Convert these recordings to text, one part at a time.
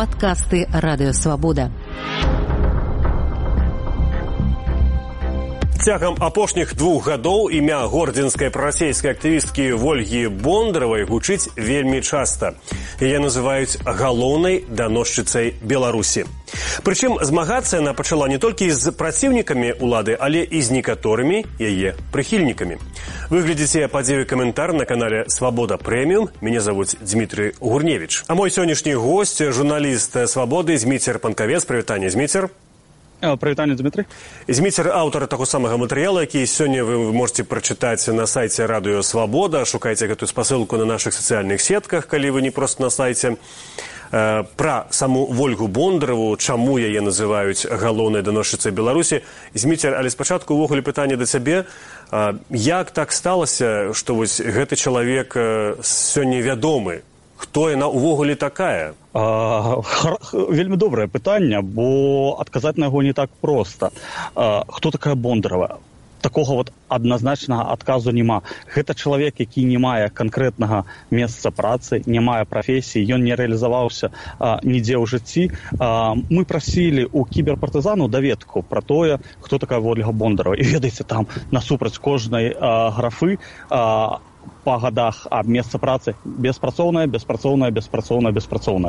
Падкасты Радыёвабода. Цягам апошніх 2 гадоў імя гордзенскай прарасейскай актывісткі Вольгі Бондаравай гучыць вельмі часта. Яе называюць галоўнай даносчыцай Беларусі. Прычым змагацца яна пачала не толькі з праціўнікамі ўлады, але і з некаторымі яе прыхільнікамі. Вы глядзіце падзею каментар на канале «Свабода Прэміум». Мяне завуць Дмітрый Гурневіч. А мой сённяшні госць, журналіст «Свабоды» Зміцер Панкавец. Прывітанне, Зміцер. Прывітанне, Дмітрый. Зміцер – аўтар таго самага матэрыяла, які сёння вы можете прачытаць на сайце Радыё Свабода. Шукайце гэтую спасылку на нашых сацыяльных сетках, калі вы не проста на сайце. Пра саму Вольгу Бондараву, чаму яе называюць галоўнай даносчыцай Беларусі. Зміцер, але спачатку ўвогуле пытанне да цябе. Як так сталася, што вось гэты чалавек сёння вядомы? Хто яна ўвогуле такая? Вельмі добрае пытанне, бо адказаць на яго не так проста. Хто такая Бондарава? Такога вот адназначнага адказу няма. Гэта чалавек, які не мае канкрэтнага месца працы, не мае прафесіі, ён не рэалізаваўся нідзе ў жыцці. Мы прасілі ў кіберпартызану даведку пра тое, хто такая Вольга Бондарава. І ведаеце, там насупраць кожнай графы па гадах аб месца працы беспрацоўная, беспрацоўная, беспрацоўная, беспрацоўная.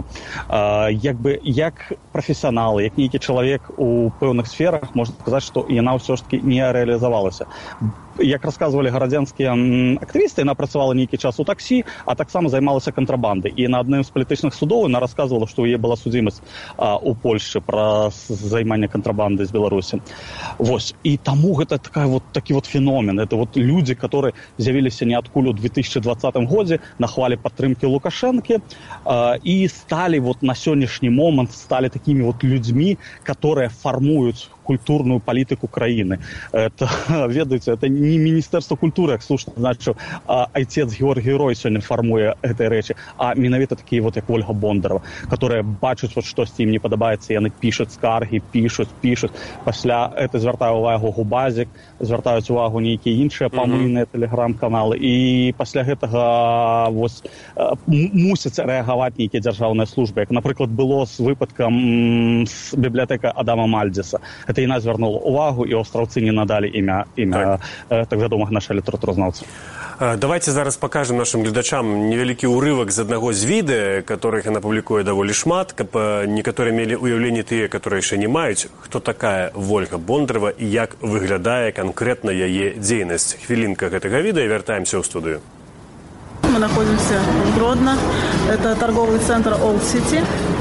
Як прафесіянал, як нейкі чалавек у пэўных сферах, можна сказаць, што яна ўсё ж таки не рэалізавалася. Як расказвалі гарадзянскія актывісты, яна працавала нейкі час у таксі, а таксама займалася кантрабандай. І на адным з палітычных судоў яна расказвала, што ў яе была судзімасць у Польшчы пра займанне кантрабандай з Беларусі. Вось. І таму гэта такі феномен. Это людзі, которые з'явіліся ніадкуль у 2020 годзе на хвалі падтрымкі Лукашэнкі і сталі на сённяшні момант сталі такімі людзьмі, которые фармуюць культурную палітыку краіны. Это, ведаеце, это не Міністэрства культуры, як слушна значыў, айцец Георгій Рой сёння фармуе гэтай рэчы, а менавіта такія як Вольга Бондарава, которые бачаць штосьці ім не падабаецца, яны пішуць скаргі, пішуць. Пасля это звяртае ўвагу Губазік, звяртаюць увагу нейкія іншыя памыльныя тэлеграм-каналы, і пасля гэтага мусяць рэагаваць нейкія дзяржаўныя службы, як, напрыклад, было з выпадкам з бібліятэка Адама Мальдзеса. Это яна звярнула увагу, і аўстраўцы не надалі імя так вядомага наша літаратуразнаўца. Давайте зараз пакажем нашим гледачам невялікі ўрывак з аднаго з відэа, которых яна публікуе даволі шмат, каб некаторыя мелі ўяўленне тыя, которые яшчэ не маюць, хто такая Вольга Бондарава і як выглядае канкрэтна яе дзейнасць. Хвілінка гэтага відэа, вяртаемся ў студыю. Мы находимся в Гродно. Это торговый центр Old City.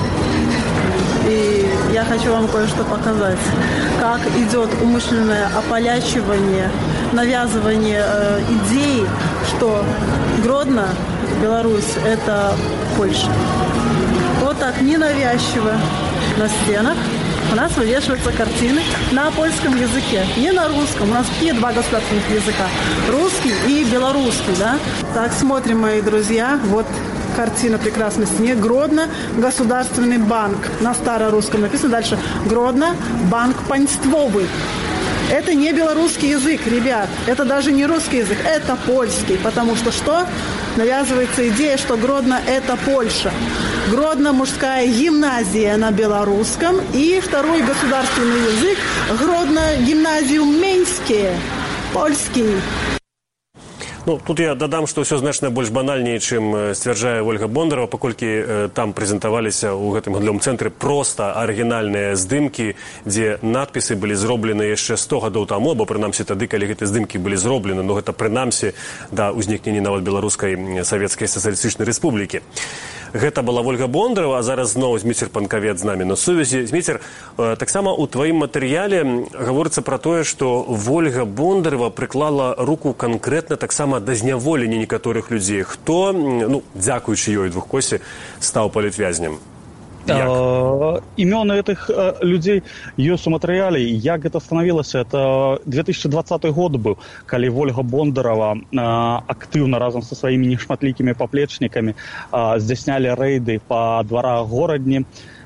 И я хочу вам кое-что показать, как идет умышленное ополячивание, навязывание идеи, что Гродно, Беларусь, это Польша. Вот так ненавязчиво на стенах у нас вывешиваются картины на польском языке, не на русском. У нас какие 2 государственных языка? Русский и белорусский, да? Так, смотрим, мои друзья, вот картина прекрасной стене. Гродно, Государственный банк. На старорусском написано дальше. Гродно, банк панствовый. Это не белорусский язык, ребят. Это даже не русский язык, это польский. Потому что? Навязывается идея, что Гродно – это Польша. Гродно – мужская гимназия на белорусском. И второй государственный язык – Гродно – гимназиум Меньские, польский. Тут я дадам, што ўсё значна больш банальней, чым сцвярджае Вольга Бондарава, паколькі там прэзентаваліся ў гэтым гандлёвым цэнтры проста арыгінальныя здымкі, дзе надпісы былі зроблены яшчэ 100 гадоў таму, або прынамсі тады, калі гэтыя здымкі былі зроблены, но гэта прынамсі да ўзнікнення нават Беларускай Савецкай Сацыялістычнай Рэспублікі. Гэта была Вольга Бондарава, а зараз зноў Зміцер Панкавец з намі на сувязі. Зміцер, таксама ў тваім матэрыяле гаворыцца пра тое, што Вольга Бондарава прыклала руку канкрэтна таксама да зняволення некаторых людзей. Хто, дзякуючы ёй двухкосе, стаў палітвязнем? Імёны этих людзей ёсць у матэрыяле. Як гэта станавілася? Это 2020 год быў, калі Вольга Бондарава актыўна разам са сваімі нешматлікімі паплечнікамі здзяйснялі рэйды па дварах горадні,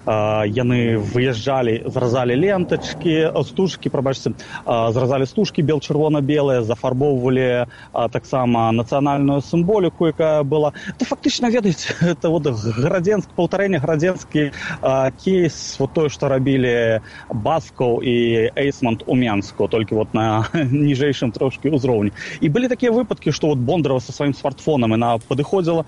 яны выязджалі, зразалі лентачкі, стужкі, прабачце, зразалі стужкі бел-чырвона-белыя, зафарбоўвалі таксама нацыянальную сімволіку, якая была. Это фактычна, ведаеце, это вот паўтарэнне градзенскі кейс, вот тое, што рабілі Баскоў і Эйсмонт у Менску, толькі вот на ніжэйшым трошкі ўзроўні. І былі такія выпадкі, што вот Бондарова са сваім смартфонам яна падыходзіла,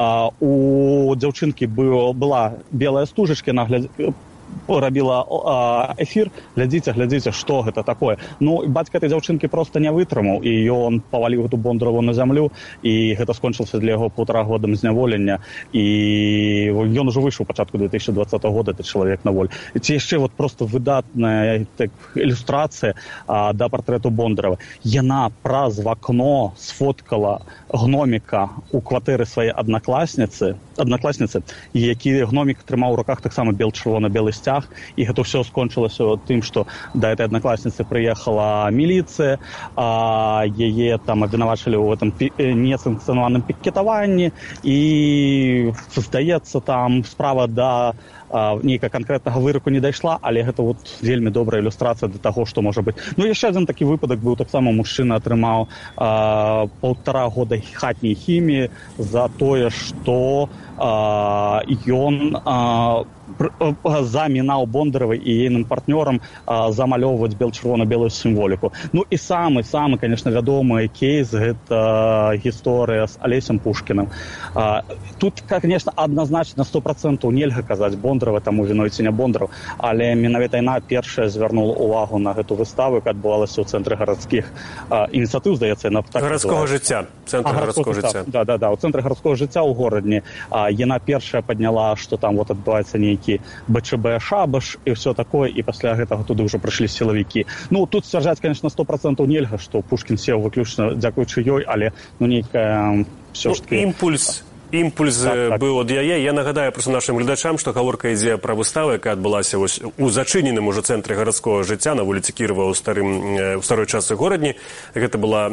у дзяўчынкі была белая стужачка, яна рабіла эфір, глядзіце, што гэта такое. Ну, бацька этой дзяўчынкі проста не вытрымаў, і ён паваліў гэту Бондарову на зямлю, і гэта скончылася для яго 1,5 годам зняволення, і ён ужо выйшаў у пачатку 2020 года, этот чалавек на волі. Ці яшчэ вот просто выдатная ілюстрацыя да партрэту Бондарова. Яна праз вакно сфоткала гноміка у кватэры свае аднакласніцы, які гномік трымаў у руках таксама бел-чырвона-белы сцяг, і гэта ўсё скончылася тым, што да этой аднакласніцы прыехала міліцыя, яе там абвінавачылі ў гэтым несанкцыянаваным пікетаванні, і, здаецца, там справа да нейкага канкрэтнага выраку не дайшла, але гэта вот вельмі добрая ілюстрацыя да таго, што можа быць. Ну, яшчэ адзін такі выпадак быў, таксама мужчына атрымаў 1,5 года хатняй хіміі за тое, што ён замінаў Бондаровай і ейным партнёрам замалёўваць бел-чырвона-белую сімволіку. Ну і самы, конечно, вядомы кейс — гэта гісторыя з Алесем Пушкіным. Тут, конечно, адназначна 100% нельга казаць Бондарова, таму віной ці не Бондаров, але менавіта яна першая звярнула увагу на гэту выставу, яка адбывалася ў цэнтры гарадскіх ініцыятыў, здаецца, яна так гарадскога жыцця. Цэнтр гарадскога жыцця. Да, ў цэнтры гарадскога жыцця ў горадні. Яна першая падняла, што там вот адбываецца нейкі БЧБ шабаш і ўсё такое, і пасля гэтага туды ўжо прыйшлі сілавікі. Ну, тут сцвярджаць, конечно, 100% нельга, што Пушкін сеў выключна дзякуючы ёй, але нейкая ўсё ж таки імпульс быў ад яе. Я нагадаю просто нашим гледачам, што гаворка ідзе пра выставу, якая адбылася у зачыненым уже цэнтры гарадскога жыцця на вуліцы Кірова ў старой частцы горадні. Гэта была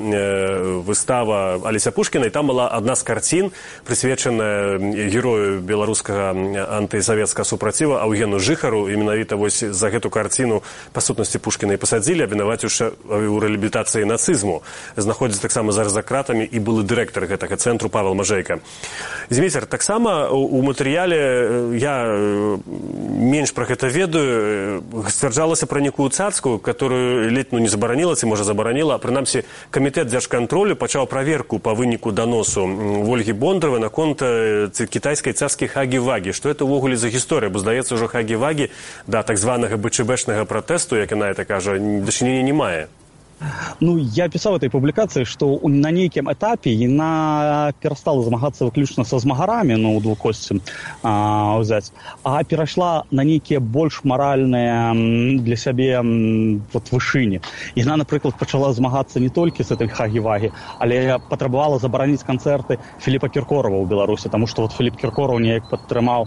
выстава Алеся Пушкіна, і там была адна з карцін, прысвечаная герою беларускага антысавецкага супраціва Аўгену Жыхару. І менавіта вось за гэту карціну па сутнасці Пушкіна і пасадзілі, абвінаваціўшы ў рэабілітацыі нацызму. Знаходзіцца таксама зараз за кратамі і былы дырэктар гэтага цэнтру Павел Мажэйка. Змейцер, таксама у матэрыяле, я менш пра гэта ведаю, сцвярджалася пра нейкую цацку, которую ледь не забараніла, ці можа забараніла, а прынамсі камітэт дзяржкантролю пачаў праверку па выніку даносу Ольгі Бондаровай наконт кітайскай цацкі Хагі-Вагі. Што это ўвогуле за гісторыя? Бо, здаецца, ўжо Хагі-Вагі да так званага БЧБшнага пратэсту, як яна это кажа, дачынення не мае. Ну, я пісаў этой публікацыі, што на нейкім этапе яна перастала змагацца выключна са змагарамі, ну, у двукосці ўзяць, а перайшла на нейкія больш маральныя для сябе вот, вышыні. Яна, напрыклад, пачала змагацца не толькі з этой Хагі-Вагі, але патрабавала забараніць канцэрты Філіпа Кіркорава ў Беларусі, таму што вот Філіп Кіркораў неяк падтрымаў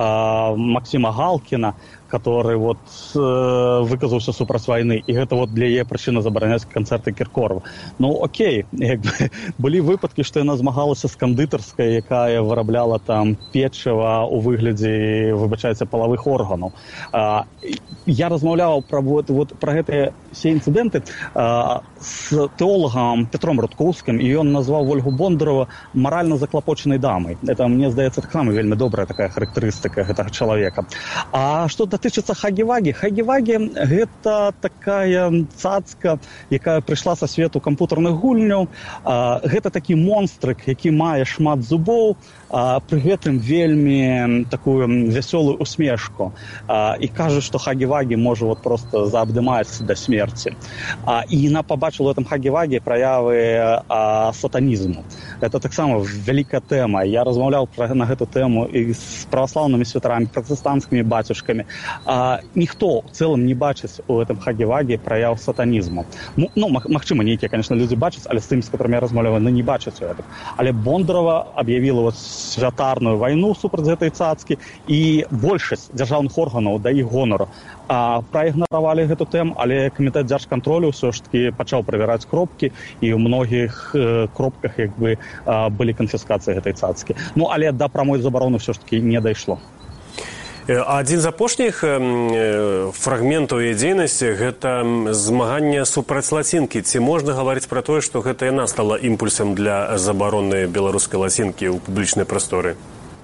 Максіма Галкіна, который вот выказаўся супраць вайны, і гэта вот для яе прычына забараняць канцэрты Кіркорава. Ну, окей, былі выпадкі, што яна змагалася з кандытарскай, якая вырабляла там печыва ў выглядзе, выбачайце, палавых органаў. Я размаўляў пра гэтыя все інцыдэнты з тэолагам Петром Рудкоўскім, і ён назваў Ольгу Бондарова маральна заклапочанай дамай. Это, мне здаецца, таксама вельмі добрая такая характарыстыка гэтага чалавека. А што датычыцца Хагі-Вагі? Хагі-Вагі — гэта такая цацка, якая прыйшла са свету кампутарных гульняў. Гэта такі монстрык, які мае шмат зубоў, пры гэтым вельмі такую вясёлую усмешку. І кажа, што Хагі-Вагі можа вот просто заабдымаць да смерці. І яна пабачыла ў гэтым Хагі-Вагі праявы сатанізму. Это таксама вялікая тэма. Я размаўляў на гэту тэму і з праваслаўнымі святарамі, пратэстанцкімі бацюшкамі. Ніхто ў цэлым не бачыць у гэтым Хагі-Вагі праяў сатанізму. Ну, магчыма, нейкія, конечно, людзі бачаць, але з тымі, з которымі я размаўляў, не бачаць у гэтым. Але Бондарова аб'явіла вот святарную вайну супраць гэтай цацкі, і большасць дзяржаўных органаў да іх гонару праігнаравалі гэту тэму, але камітэт дзяржкантролю ўсё ж таки пачаў правяраць кропкі, і ў многіх кропках як бы былі канфіскацыі гэтай цацкі. Ну, але да прамой забароны ўсё ж таки не дайшло. Адзін з апошніх фрагментаў яе дзейнасці – гэта змаганне супраць лацінкі. Ці можна гаварыць пра тое, што гэта яна стала імпульсам для забароны беларускай лацінкі ў публічнай прасторы?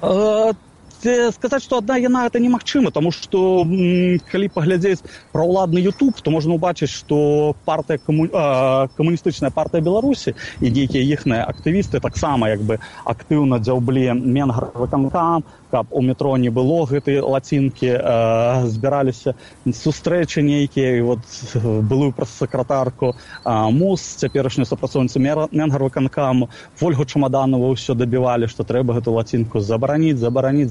Сказаць, што адна яна гэта немагчыма, таму што калі паглядзець пра ўладны YouTube, то можна ўбачыць, што камуністычная партыя Беларусі і нейкія іхныя актывісты таксама як бы актыўна дзяўблі Менгарвыканкам, каб у метро не было гэтай лацінкі, збіраліся сустрэчы нейкія, і вот былую прэс-сакратарку МУС, цяперашнюю супрацоўніцу Менгарвыканкаму, Ольгу Чамаданову ўсё дабівалі, што трэба гэту лацінку забараніць,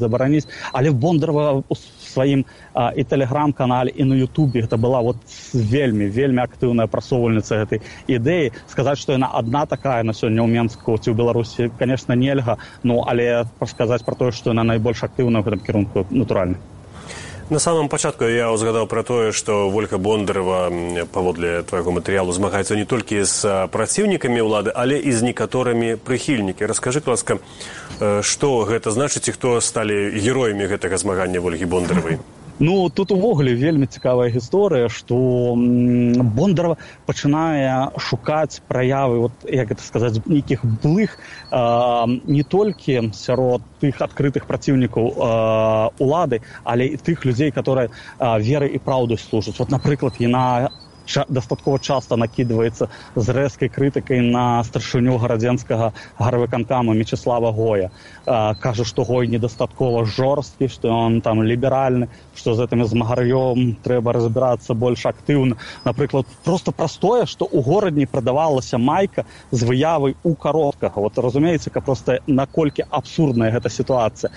але Бондарова у сваім і тэлеграм-канале, і на Ютубе гэта была вот вельмі актыўная прасоўвальніца гэтай ідэі. Сказаць, што яна адна такая на сёння ў Менску ці ў Беларусі, конечно, нельга, але сказаць пра тое, што яна найбольш актыўная ў гэтым кірунку, натуральна. На самом пачатку я узгадаў пра тое, што Ольга Бондарова, паводле твайго матэрыялу, змагаецца не толькі з праціўнікамі ўлады, але і з некаторымі прыхільнікі. Раскажы, ласка, што гэта значыць і хто сталі героямі гэтага змагання Ольгі Бондаровай? Ну, тут увогуле вельмі цікавая гісторыя, што Бондарова пачынае шукаць праявы, як гэта сказаць, нейкіх блых не толькі сярод тых адкрытых праціўнікаў улады, але і тых людзей, которые верай і праўдай служаць. Напрыклад, яна дастаткова часта накідваецца з рэзкай крытыкай на старшыню гарадзенскага гарвыканкама Мечыслава Гоя. Кажа, што Гой недастаткова жорсткі, што ён там ліберальны, што з гэтым змагар'ём трэба разбірацца больш актыўна. Напрыклад, проста простое, што ў горадні прадавалася майка з выявай у кароткага. Разумееце, проста наколькі абсурдная гэта сітуацыя.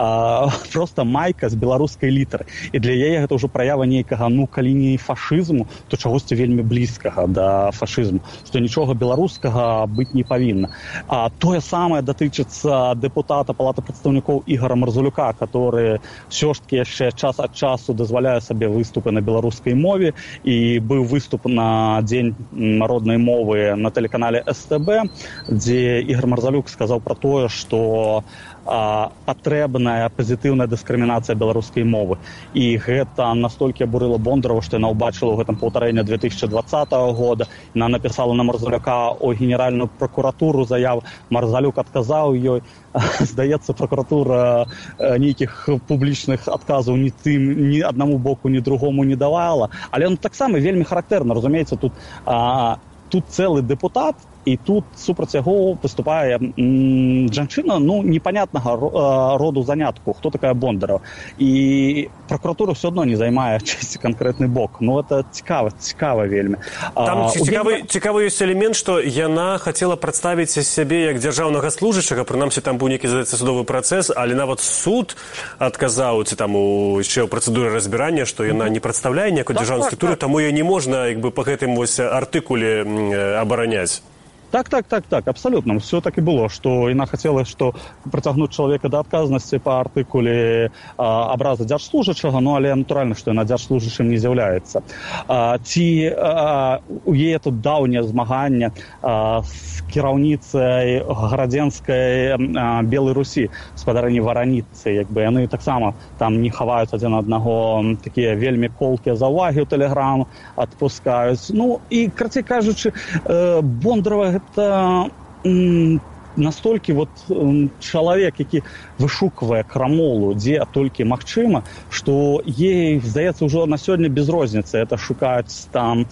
Проста майка з беларускай літары. І для яе гэта ўжо праява нейкага, калі не фашызму, то чагосьці вельмі блізкага да фашызму, што нічога беларускага быць не павінна. Тое самае датычыцца дэпутата Палаты прадстаўнікоў Ігора Марзулюка, который ўсё ж таки яшчэ час ад часу дазваляе сабе выступы на беларускай мове, і быў выступ на Дзень народнай мовы на тэлеканале СТБ, дзе Ігор Марзулюк сказаў пра тое, што патрэбная пазітыўная дыскрымінацыя беларускай мовы. І гэта настолькі абурыла Бондарова, што яна ўбачыла ў гэтым паўтарэнні 2020 года. Яна напісала на Марзулюка ў генеральную пракуратуру заяву. Марзулюк адказаў ёй. Здаецца, пракуратура нейкіх публічных адказаў ні аднаму боку, ні другому не давала. Але таксама вельмі характэрна, разумееце, тут цэлы дэпутат, і тут супраць яго выступае жанчына, непанятнага роду занятку, хто такая Бондарова. І прокуратура все одно не займае чыйсьці канкрэтны бок. Это цікава вельмі. Там цікавы ёсць элемент, што яна хацела прадставіць сябе як дзяржаўнага служачага, прынамсі там быў нейкі, здаецца, судовы працэс, але нават суд адказаў, ці там яшчэ ў працэдуры разбірання, што яна не прадстаўляе некую дзяржаўную структуру, таму ёй не можна па гэтым артыкуле абараняць. Так, абсолютно. Все так и было, что яна хотела, что притягнуть человека до отказности по артикуле образа дзяржслужачага, але натуральна, что яна дзяржслужачым не з'яўляецца. Ці у яе тут даўняе змаганне з кіраўніцай гарадзенскай Белай Русі, спадарыні Вараніцы, яны таксама там не хаваюць адзін аднаго, такія вельмі колкія заўвагі ў тэлеграм адпускаюць. І, карацей кажучы, Бондарова гэта настолькі чалавек, які вышуквае крамолу, дзе толькі магчыма, што ей, здаецца, ўжо на сёння без розніцы. Это шукаць там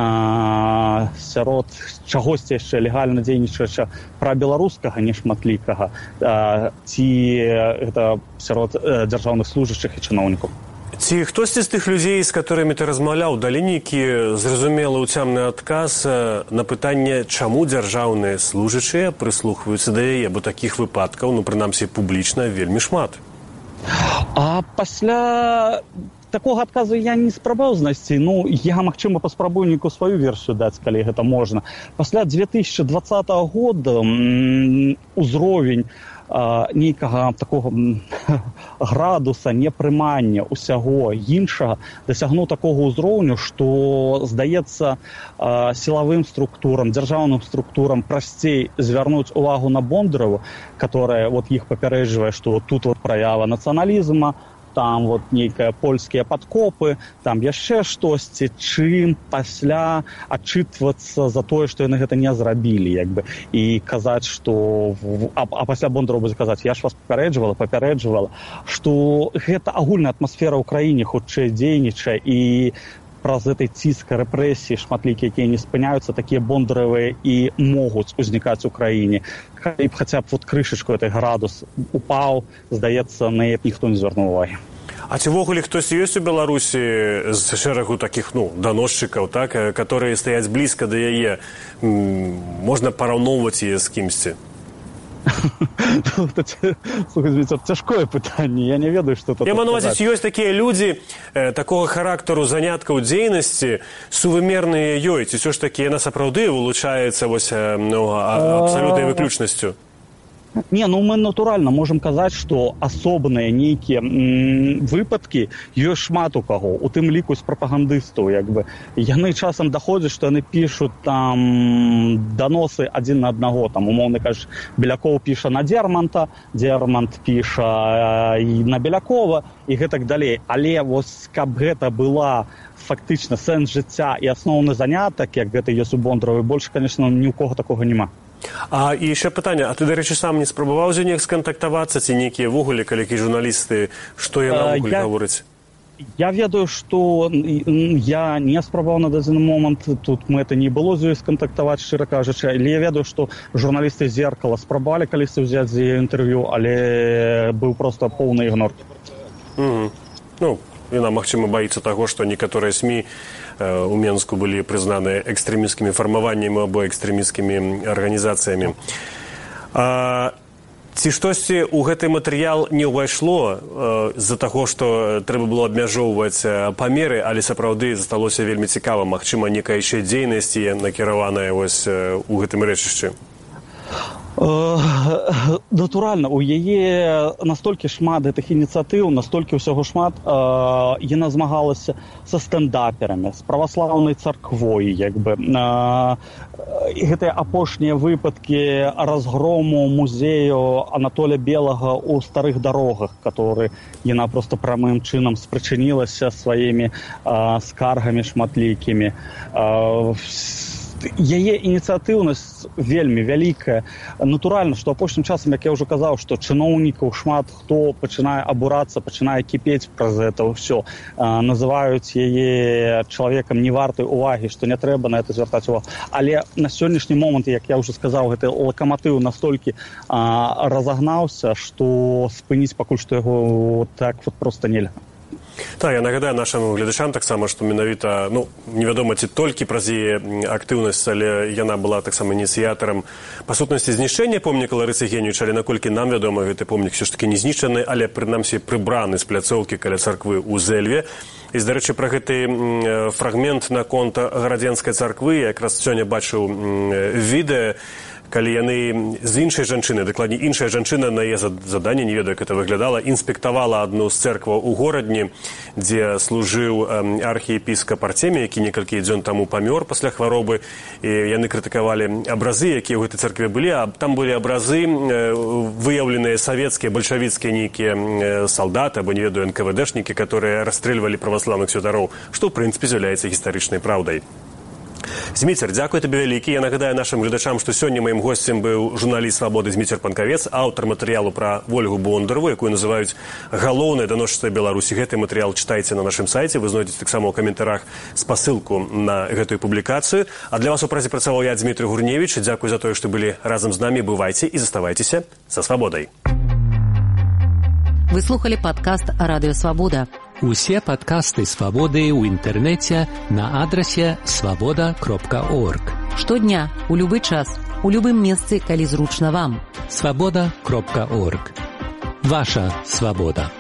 сярод чагосьці яшчэ легальна дзейнічаюча прабеларускага нешматлікага, ці гэта сярод дзяржаўных служачых і чыноўнікаў. Ці хтосьці з тых людзей, з которымі ты размаўляў, далі нейкі зразумелы ўцямны адказ на пытанне, чаму дзяржаўныя служачыя прыслухваюцца да яе, бо такіх выпадкаў, прынамсі публічна, вельмі шмат. А пасля такога адказу я не спрабаваў знайсці. Я, магчыма, паспрабую нейкую сваю версію даць, калі гэта можна. Пасля 2020 года ўзровень нейкага такога градуса непрымання ўсяго іншага дасягнуў такога ўзроўню, што, здаецца, сілавым структурам, дзяржаўным структурам прасцей звярнуць увагу на Бондарову, которая іх папярэджвае, што тут праява нацыяналізма, там вот нейкія польскія падкопы, там яшчэ штосьці, чым пасля адчытвацца за тое, што яны гэта не зрабілі, як бы, і казаць, што а пасля Бондару будзе казаць, я ж вас папярэджвала, што гэта агульная атмасфера ў краіне хутчэй дзейнічае, і праз этой ціска рэпрэсіі шматлікія, якія не спыняюцца, такія бондаравыя і могуць узнікаць у краіне. Калі б хаця б вот крышачку этой градус упаў, здаецца, на яе ніхто не звярнуў увагі. А ці ввогуле хтось ёсць у Беларусі з шэрагу такіх, даносчыкаў, так, которые стаяць блізка да яе, можна параўноўваць яе з кімсьці? Слухай, это цяжкое пытанне, я не ведаю, што тут. Я маю на ўвазе, ёсць такія людзі такога характару заняткаў дзейнасці, сувымерныя ёй, ці ўсё ж такі яна сапраўды вылучаецца абсалютнай выключнасцю? Не, мы натуральна можам казаць, што асобныя нейкія выпадкі ёсць шмат у каго, у тым ліку з прапагандыстаў, як бы. Яны часам даходзяць, што яны пішуць там даносы адзін на аднаго, там, умоўна кажучы, Беляков піша на Дерманта, Дермант піша на Белякова і гэтак далей. Але вось, каб гэта была фактычна сэнс жыцця і асноўны занятак, як гэта ёсць у Бондаравай, больш, конечно, ні ў кого такога няма. А і яшчэ пытанне, а ты, дарэчы, сам не спрабаваў з неяк скантактавацца, ці нейкія ввогуле калекі журналісты, што яна ввогуле гаворыць? Я ведаю, што я не спрабаваў на дадзены момант, тут мэта не было з ёй скантактаваць, шчыра кажучы, але я ведаю, што журналісты «Зеркала» спрабавалі калісьці ўзяць з яе інтэрв'ю, але быў проста поўны ігнор. Яна, магчыма, баіцца таго, што некаторыя СМІ у Менску былі прызнаны экстрэмісцкімі фармаваннямі або экстрэмісцкімі арганізацыямі. Ці штосьці ў гэты матэрыял не ўвайшло з-за таго, што трэба было абмяжоўваць памеры, але сапраўды засталося вельмі цікава, магчыма, некая яшчэ дзейнасць накіраваная у гэтым рэчышчы? Натуральна, у яе настолькі шмат гэтых ініцыятыў, настолькі ўсяго шмат, яна змагалася са стэндаперамі, з праваслаўнай царквой, як бы. Гэтыя апошнія выпадкі разгрому музею Анатолія Белага ў старых дарогах, который яна проста прамым чынам спрычынілася сваімі скаргамі шматлікімі. Яе ініцыятыўнасць вельмі вялікая. Натуральна, што апошнім часам, як я ўжо казаў, што чыноўнікаў шмат хто пачынае абурацца, пачынае кіпець праз гэта ўсё. Называюць яе чалавекам не вартай увагі, што не трэба на гэта звяртаць увагу. Але на сённяшні момант, як я ўжо сказаў, гэты лакаматыў настолькі разагнаўся, што спыніць пакуль што яго так вот проста нельга. Так, я нагадаю нашим глядачам таксама, што менавіта, невядома ці толькі праз яе актыўнасць, але яна была таксама ініцыятарам па сутнасці знішчэння помніка Ларысы Генівіч, але наколькі нам вядома, гэты помнік все ж таки не знішчаны, але прынамсі прыбраны з пляцоўкі каля царквы ў Зэльве. І, дарэчы, пра гэты фрагмент наконт Гарадзенскай царквы якраз сёння бачыў відэа, калі яны з іншай жанчыны, дакладней іншая жанчына на яе заданне, не ведаю, як гэта выглядала, інспектавала адну з цэркваў у горадні, дзе служыў архіепіскап Артемій, які некалькі дзён таму памёр пасля хваробы, і яны крытыкавалі абразы, якія ў гэтай цэркве былі, а там былі абразы, выяўленыя савецкія, бальшавіцкія нейкія салдаты, або, не ведаю, НКВДшнікі, которые расстрэльвалі праваслаўных святароў, што, ў прынцыпе, з'яўляецца гістарычнай праўдай. Зміцер, дзякуй табе вялікі. Я нагадаю нашим глядачам, што сёння маім госцем быў журналіст «Свабоды» Зміцер Панкавец, аўтар матэрыялу пра Ольгу Бондарову, якую называюць галоўнай даносчыцай Беларусі. Гэты матэрыял чытайце на нашым сайце, вы знойдзеце таксама ў каментарах спасылку на гэтую публікацыю. А для вас у празе працаваў я, Дмітрый Гурневіч. Дзякуй за тое, што былі разам з намі. Бывайце і заставайцеся са свабодай. Вы слухали падкаст «Радыё Свабода». Усе падкасты «Свабоды» ў інтэрнэце на адрасе свабода.орг. Штодня, у любы час, у любым месцы, калі зручна вам. свабода.орг. Ваша свабода.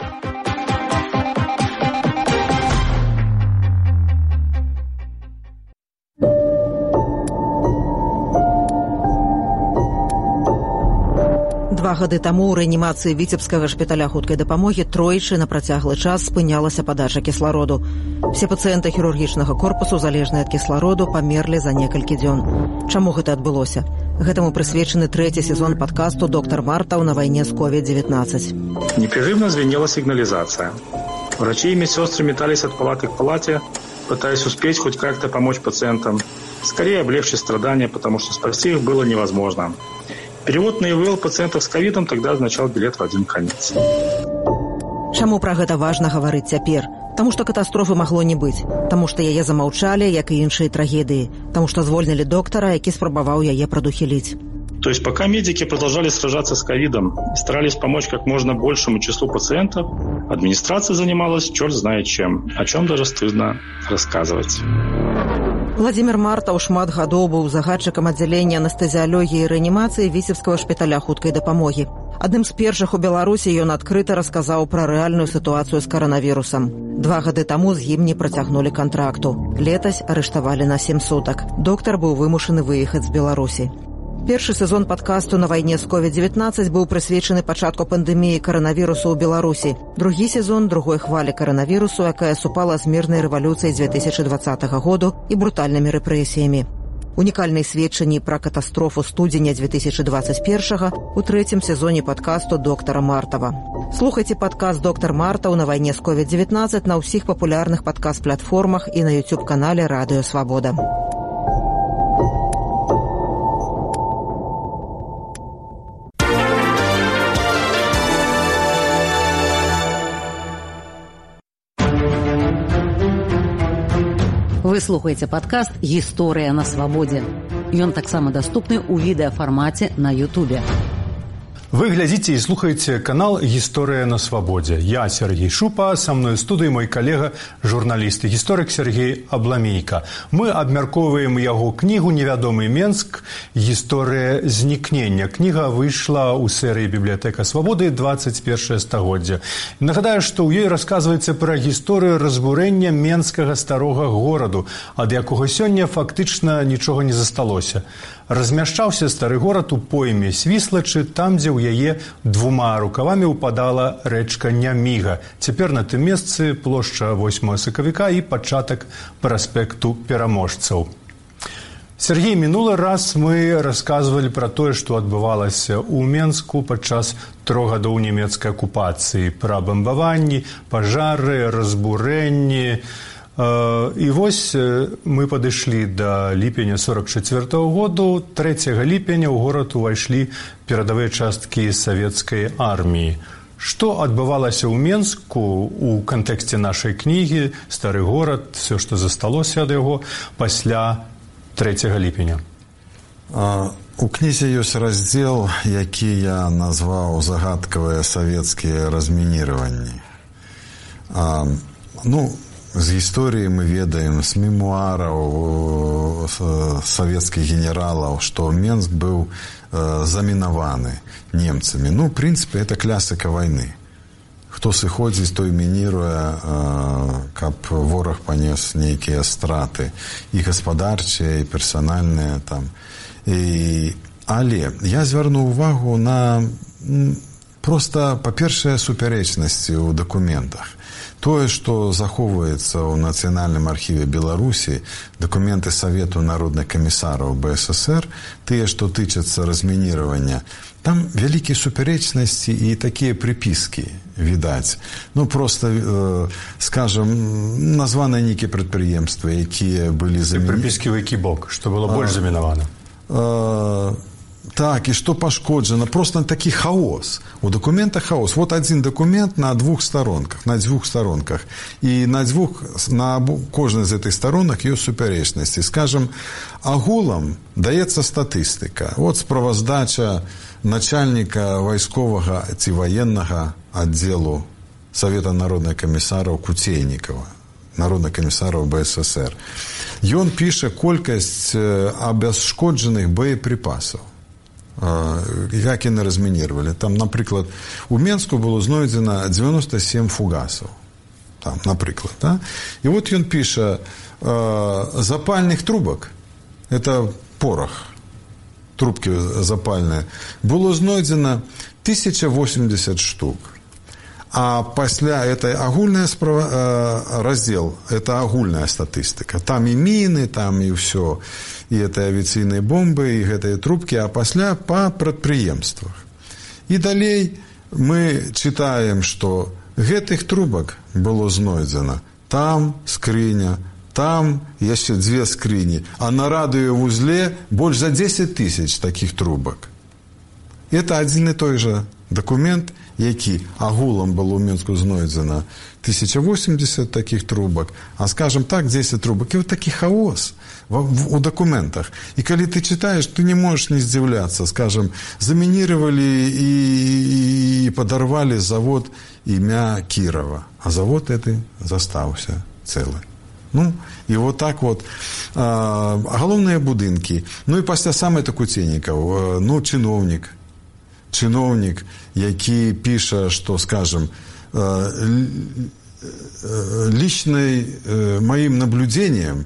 Два гады таму ў рэанімацыі віцебскага шпіталя хуткай дапамогі тройчы на працяглы час спынялася падача кіслароду. Все пацыенты хірургічнага корпусу, залежныя ад кіслароду, памерлі за некалькі дзён. Чаму гэта адбылося? Гэтаму прысвечаны 3-й сезон падкасту «Доктор Мартаў на вайне з COVID-19». Непрерывно звенела сигнализация. Врачи и медсестры метались от палаты к палате, пытаясь успеть хоть как-то помочь пациентам. Скорее облегчить страдания, потому что спасти их было невозможно. Перевод на ИВЛ пациентов с ковидом тогда означал билет в один конец. Чаму пра гэта важна гаварыць цяпер? Таму што катастрофы магло не быць. Таму што яе замаўчалі, як і іншыя трагедыі. Таму што звольнілі доктара, які спрабаваў яе прадухіліць. То есть пока медики продолжали сражаться с ковидом и старались помочь как можно большему числу пациентов, администрация занималась черт знает чем, о чем даже стыдно рассказывать. Владимир Мартаў шмат гадоў быў загадчыкам аддзялення анестэзіялогіі і рэанімацыі віцебскага шпіталя хуткай дапамогі. Адным з першых у Беларусі ён адкрыта расказаў пра рэальную сітуацыю з каранавірусам. 2 гады таму з ім не працягнулі кантракту. Летась арыштавалі на 7 сутак. Доктар быў вымушаны выехаць з Беларусі. Першы сезон падкасту «На вайне з COVID-19» быў прысвечаны пачатку пандэміі каранавірусу ў Беларусі. Другі сезон другой хвалі каранавірусу, якая супала з мірнай рэвалюцыяй 2020 году і брутальнымі рэпрэсіямі. Унікальныя сведчанні пра катастрофу студзеня 2021 у 3-м сезоне падкасту доктара Мартава. Слухайце падкаст «Доктор Мартаў на вайне з COVID-19» на ўсіх папулярных падкаст-платформах і на YouTube-канале «Радыё Свабода». Вы слухаеце падкаст «Гісторыя на свабодзе». Ён таксама даступны ў відэафармаце на Ютубе. Вы глядзіце і слухаеце канал «Гісторыя на свабодзе». Я Сергей Шупа, са мной у студыі мой калега, журналіст і гісторык Сергей Абламейка. Мы абмяркоўваем яго кнігу «Невядомы Менск. Гісторыя знікнення». Кніга выйшла ў серыі «Бібліятэка свабоды. 21 стагоддзя». Нагадаю, што ў ёй расказваецца пра гісторыю разбурэння менскага старога гораду, ад якога сёння фактычна нічога не засталося. Размяшчаўся стары горад у пойме Свіслачы, там, дзе ў яе 2 рукавамі ўпадала рэчка Няміга. Цяпер на тым месцы плошча 8 сакавіка і пачатак праспекту пераможцаў. Сергей, мінулы раз мы расказвалі пра тое, што адбывалася ў Менску падчас 3 гадоў нямецкай акупацыі, пра бамбаванні, пажары, разбурэнні. І вось мы падышлі да ліпеня 44 году. 3 ліпеня ў горад увайшлі перадавыя часткі савецкай арміі. Што адбывалася ў Менску ў кантэксце нашай кнігі «Стары горад», все, што засталося ад яго пасля 3 ліпеня? У кнізе ёсць раздзел, які я назваў «Загадкавыя савецкія размініраванні». З гісторыі мы ведаем, з мемуараў савецкіх генералаў, што Менск быў замінаваны немцамі. В прынцыпе, это класіка вайны. Хто сыходзіць, той мініруе, каб вораг панес нейкія страты, і гаспадарчыя, і персанальныя там. Але я звярну ўвагу на проста, па-першае, супярэчнасці ў дакументах. Тое, што захоўваецца ў Нацыянальным архіве Беларусі, дакументы Савету народных камісараў БССР, тыя, што тычацца размініравання, там вялікія супярэчнасці і такія прыпіскі відаць. Проста, скажам, названыя нейкія прадпрыемствы, якія былі замінаваны. Прыпіскі ў які бок, што было больш замінавана? Так, і што пашкоджана, просто такі хаос. У дакументах хаос. Вот один документ на 2 сторонках. І на кожнай з гэтых сторонах ёсць супярэчнасці. Скажем, агулам даецца статыстыка. Вот справаздача начальніка вайсковага ці ваеннага аддзелу Савета народных камісараў Куцейнікава, народных камісараў БССР. Ён піша колькасць абясшкоджаных боеприпасаў, як яны размінировали. Там, напрыклад, у Менску было знойдзена 97 фугасаў. Там, напрыклад, да? І вот ён піша, запальных трубак, это порох, трубки запальные, было знойдзена 1080 штук. А пасля это агульная раздел, это агульная статыстыка. Там і міны, там і ўсё, і это авіяцыйныя бомбы, і гэтыя трубкі, а пасля па прадпрыемствах. І далей мы чытаем, што гэтых трубак было знойдзена там скрыня, там яшчэ 2 скрыні, а на радыёвузле больш за 10 000 такіх трубак. Это адзін і той жа дакумент, які агулам было ў Мінску знойдзена 1080 такіх трубак, а, скажем так, 10 трубак. І вот такі хаос у документах. И коли ты читаешь, ты не можешь не здивляться. Скажем, заминировали и подорвали завод имя Кирова, а завод этот застался целый. Ну, и вот так вот. Головные будинки. Ну, и после самое такое ценников. Ну, чиновник, який пише, что, скажем, моим наблюдением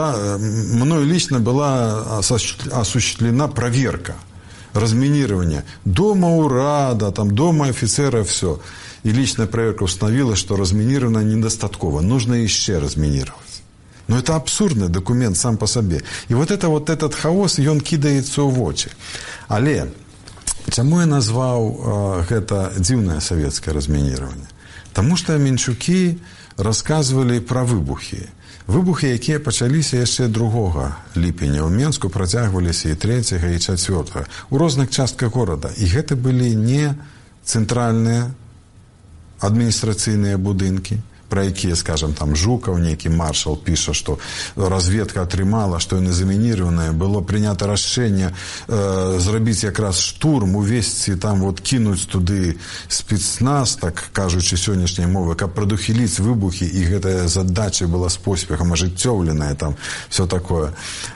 мною лично была осуществлена проверка разминирования дома урада, там, дома офицера, все. И личная проверка установила, что разминировано недостатково, нужно еще разминировать. Но это абсурдный документ сам по себе. И вот этот хаос, и он кидается в очи. Але чему я назвал это дивное советское разминирование? Потому что Менчуки рассказывали про выбухи. Выбухи, якія пачаліся яшчэ 2 ліпеня. У Менску працягваліся і 3, і 4. У розных частках горада. І гэта былі не цэнтральныя адміністрацыйныя будынкі, про якія, скажем, там Жукаў, нейкі маршал піша, што разведка атрымала, што яны замінірованыя, было прынята рашэнне зрабіць якраз штурм, увесці там вот кінуць туды спецназ, так кажучы сённяшняй мовы, каб прадухіліць выбухі, і гэтая задача была з поспехам ажыццёўленая, там все такое.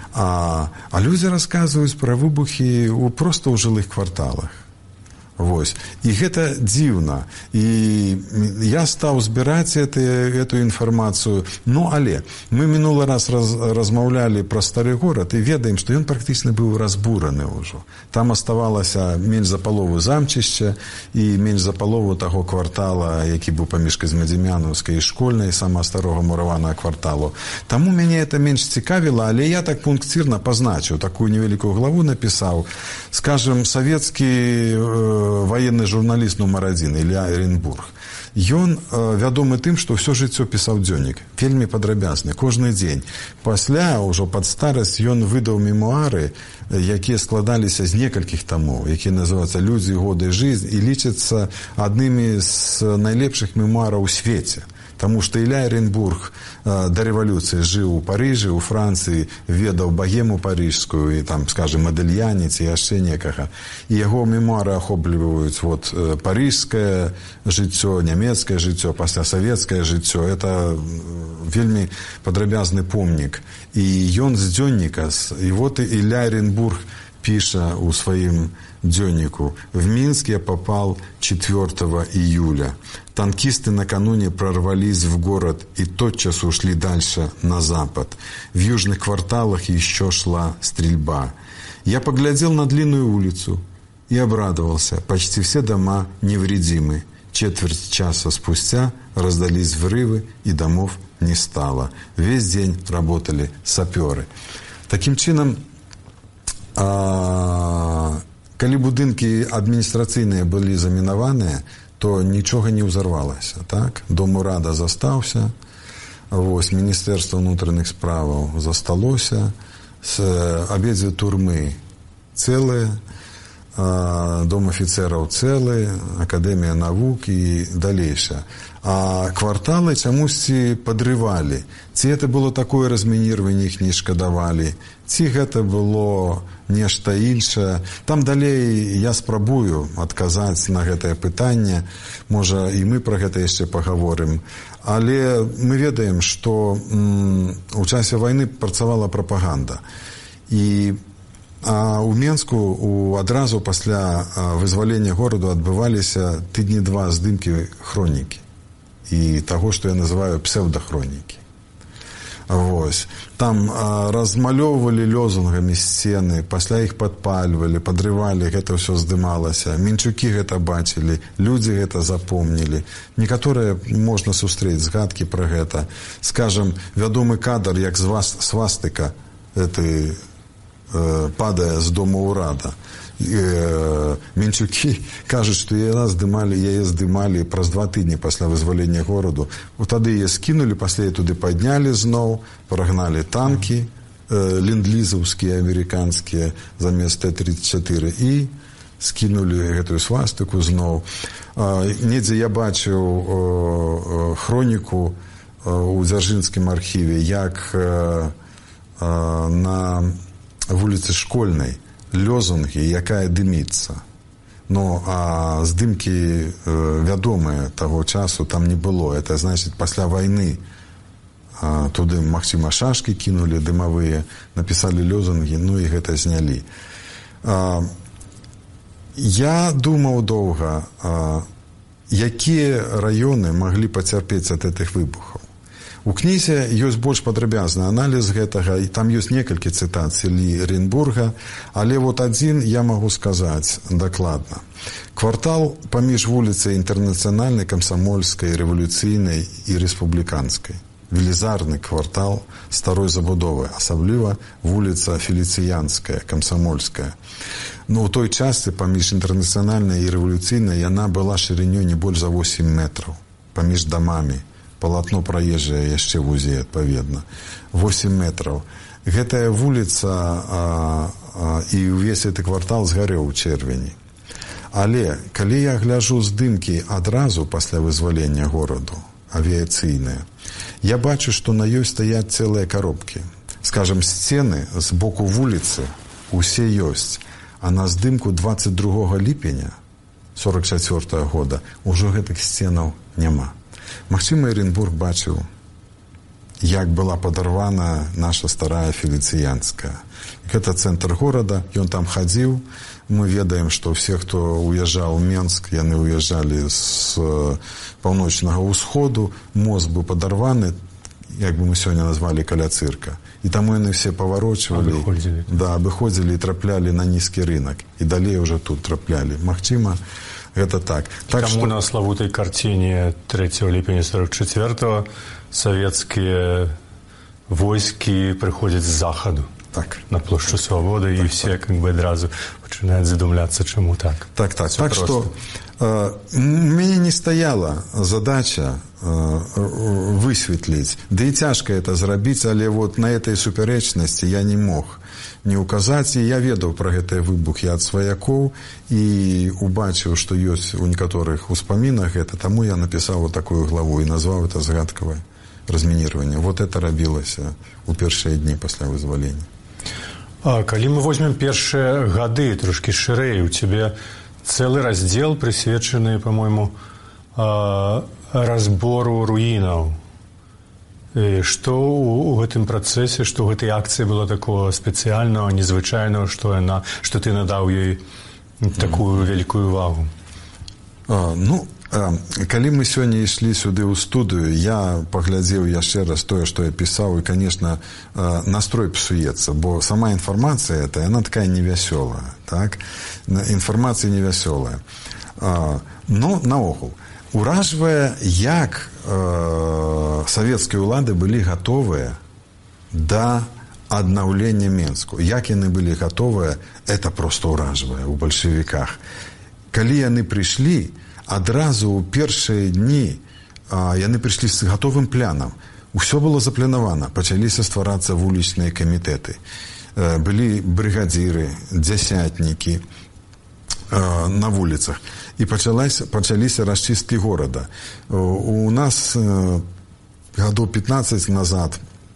А людзі расказваюць пра выбухі проста ў жылых кварталах. Вось. І гэта дзіўна. І я стаў збіраць эту інфармацыю. Ну, але мы мінулы раз размаўлялі пра стары горад і ведаем, што ён практычна быў разбураны ўжо. Там аставалася менш за палову замчышча і менш за палову таго квартала, які быў паміж Казмадзімянаўскай і школьнай, самага старога мураванага кварталу. Таму мяне это менш цікавіла, але я так пунктирно позначыў, такую невялікую главу напісаў. Скажем, савецкі военный журналист нумар 1 Илья Эренбург. Ён вядомы тым, што ўсё жыццё пісаў дзённік, вельмі падрабязны, кожны дзень. Пасля, ўжо пад старасць, ён выдаў мемуары, якія складаліся з некалькіх тамоў, якія называюцца «Людзі, годы, жизнь», і лічацца аднымі з найлепшых мемуараў у свеце. Таму што Ілля Эренбург да рэвалюцыі жыў у Парыжы, у Францыі, ведаў багему парыжскую, і там, скажем, Мадэльяне ці яшчэ некага. І яго мемуары ахопліваюць вот парыжскае жыццё, нямецкае жыццё, пасля савецкае жыццё. Это вельмі падрабязны помнік. І ён з дзённіка, і вот Ілля Эренбург піша у сваім дзённику: «В Минск я попал 4 июля. Танкисты накануне прорвались в город и тотчас ушли дальше на запад. В южных кварталах еще шла стрельба. Я поглядел на длинную улицу и обрадовался. Почти все дома невредимы. Четверть часа спустя раздались взрывы, и домов не стало. Весь день работали саперы». Таким чином, калі будынкі адміністрацыйныя былі замінаваныя, то нічога не ўзарвалася. Так? Дом урада застаўся, вось, Міністэрства ўнутраных справаў засталося, абедзве турмы цэлыя, дом афіцэраў цэлы, акадэмія навук і далейша. А кварталы чамусьці падрывалі. Ці гэта было такое размінірванне, іх не шкадавалі, ці гэта было нешта іншае. Там далей я спрабую адказаць на гэтае пытанне. Можа, і мы пра гэта яшчэ пагаворым. Але мы ведаем, што у часе вайны працавала прапаганда. І у Менску адразу пасля вызвалення гораду адбываліся тыдні 2 здымкі хронікі і таго, што я называю псевдахронікі. Вось. Там размалёўвалі лозунгамі сцены, пасля іх падпальвалі, падрывалі, гэта ўсё здымалася. Мінчукі гэта бачылі, людзі гэта запомнілі. Некаторыя можна сустрэць згадкі пра гэта. Скажам, вядомы кадр, як свастыка падае з дома ўрада. Мінчукі кажуць, што яе здымалі праз 2 тыдні пасля вызвалення гораду. Тады яе скінулі, пасля яе туды паднялі зноў, прагналі танкі ленд-лізаўскія, амерыканскія замест Т-34 і скінулі гэтую свастыку зноў. Недзе я бачыў хроніку у Дзяржынскім архіве, як на вуліцы Школьнай лозунгі, якая дыміцца. Ну, а здымкі вядомыя таго часу там не было. Это значит, пасля вайны туды, магчыма, шашкі кінулі дымавыя, напісалі лозунгі, ну і гэта знялі. Я думаў доўга, якія раёны маглі пацярпець ад гэтых выбухаў. У кнізе ёсць больш падрабязны аналіз гэтага, і там ёсць некалькі цытат Іллі Оренбурга, але вот адзін я магу сказаць дакладна. Квартал паміж вуліцай Інтэрнацыянальнай, Камсамольскай, Рэвалюцыйнай і Рэспубліканскай. Велізарны квартал старой забудовы, асабліва вуліца Феліцыянская, Камсамольская. Но ў той частцы паміж Інтэрнацыянальнай і Рэвалюцыйнай яна была шырынёй не больш за 8 метраў паміж дамамі. Палатно праезжае яшчэ вузей, адпаведна. 8 метраў. Гэтая вуліца і ўвесь гэты квартал згарэў у чэрвені. Але, калі я гляджу здымкі адразу пасля вызвалення гораду, авіяцыйныя, я бачу, што на ёй стаяць цэлыя коробкі. Скажам, сцены з боку вуліцы усе ёсць, а на здымку 22 ліпеня 44 года ўжо гэтых сценаў няма. Магчыма, Оренбург бачыў, як была падарвана наша старая Феліцыянская. Гэта цэнтр горада, ён там хадзіў. Мы ведаем, што ўсе, хто уязджаў у Менск, яны уязджалі з паўночнага ўсходу, мост быў падарваны, як бы мы сёння назвалі, каля цырка. І таму яны все паварочвалі, абыходзілі і траплялі на нізкі рынак. І далей уже тут траплялі. Магчыма, гэта так. Таму на славутай карціне 3 ліпеня 44-го савецкія войскі прыходзяць з захаду на плошчу Свабоды, і все как бы адразу пачынаюць задумляцца, чаму так. Так што у мяне не стаяла задача высветліць. Да і цяжка это зрабіць, але вот на этой супярэчнасці я не мог не указаць, і я ведаў пра гэтыя выбухі ад сваякоў і убачыў, што ёсць у некаторых успамінах гэта, таму я напісаў вот такую главу і назваў это згадкавае размінирование. Вот это рабілася у першыя дні пасля вызвалення. Калі мы возьмем першыя гады, трошкі шырэй, у цябе цэлы раздзел прысвечаны, по-моему, разбору руінаў. Што ў гэтым працэсе, што ў гэтай акцыі было такого спецыяльнага, незвычайнага, што ты надаў ёй такую вялікую увагу? Калі мы сёння ішлі сюды ў студыю, я паглядзеў яшчэ раз тое, што я пісаў, і, конечно, настрой псуецца, бо сама інфармацыя эта, яна такая невясёлая, так? Інфармацыя невясёлая. Но, наогул, уражвае, як савецкія ўлады былі гатовыя да аднаўлення Менску. Як яны былі гатовыя, это проста уражвае ў бальшавіках. Калі яны прыйшлі, адразу ў першыя дні яны прыйшлі з гатовым планам. Усё было запланавана. Пачаліся стварацца вулічныя камітэты. Былі брыгадзіры, дзясятнікі на вуліцах. І пачаліся расчысткі горада. У нас гадоў 15 назад,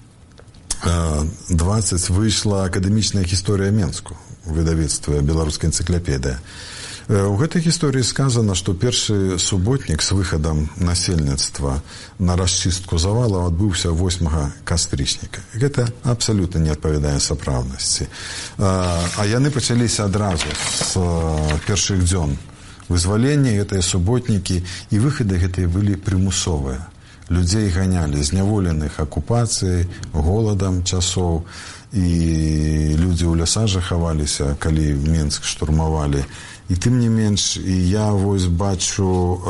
20, выйшла акадэмічная гісторыя Менску у выдавецтве «Беларуская энцыклапедыя». У гэтай гісторыі сказана, што першы суботнік з выхадам насельніцтва на расчыстку завалаў адбыўся 8 кастрычніка. Гэта абсалютна не адпавядае сапраўднасці. А яны пачаліся адразу з першых дзён вызвалення, гэтыя суботнікі, і выхады гэтыя былі прымусовыя. Людзей ганялі, зняволеных акупацыяй, голадам часоў, і людзі ў лясах жахаваліся, калі Мінск штурмавалі. І тым не менш, і я вось бачу,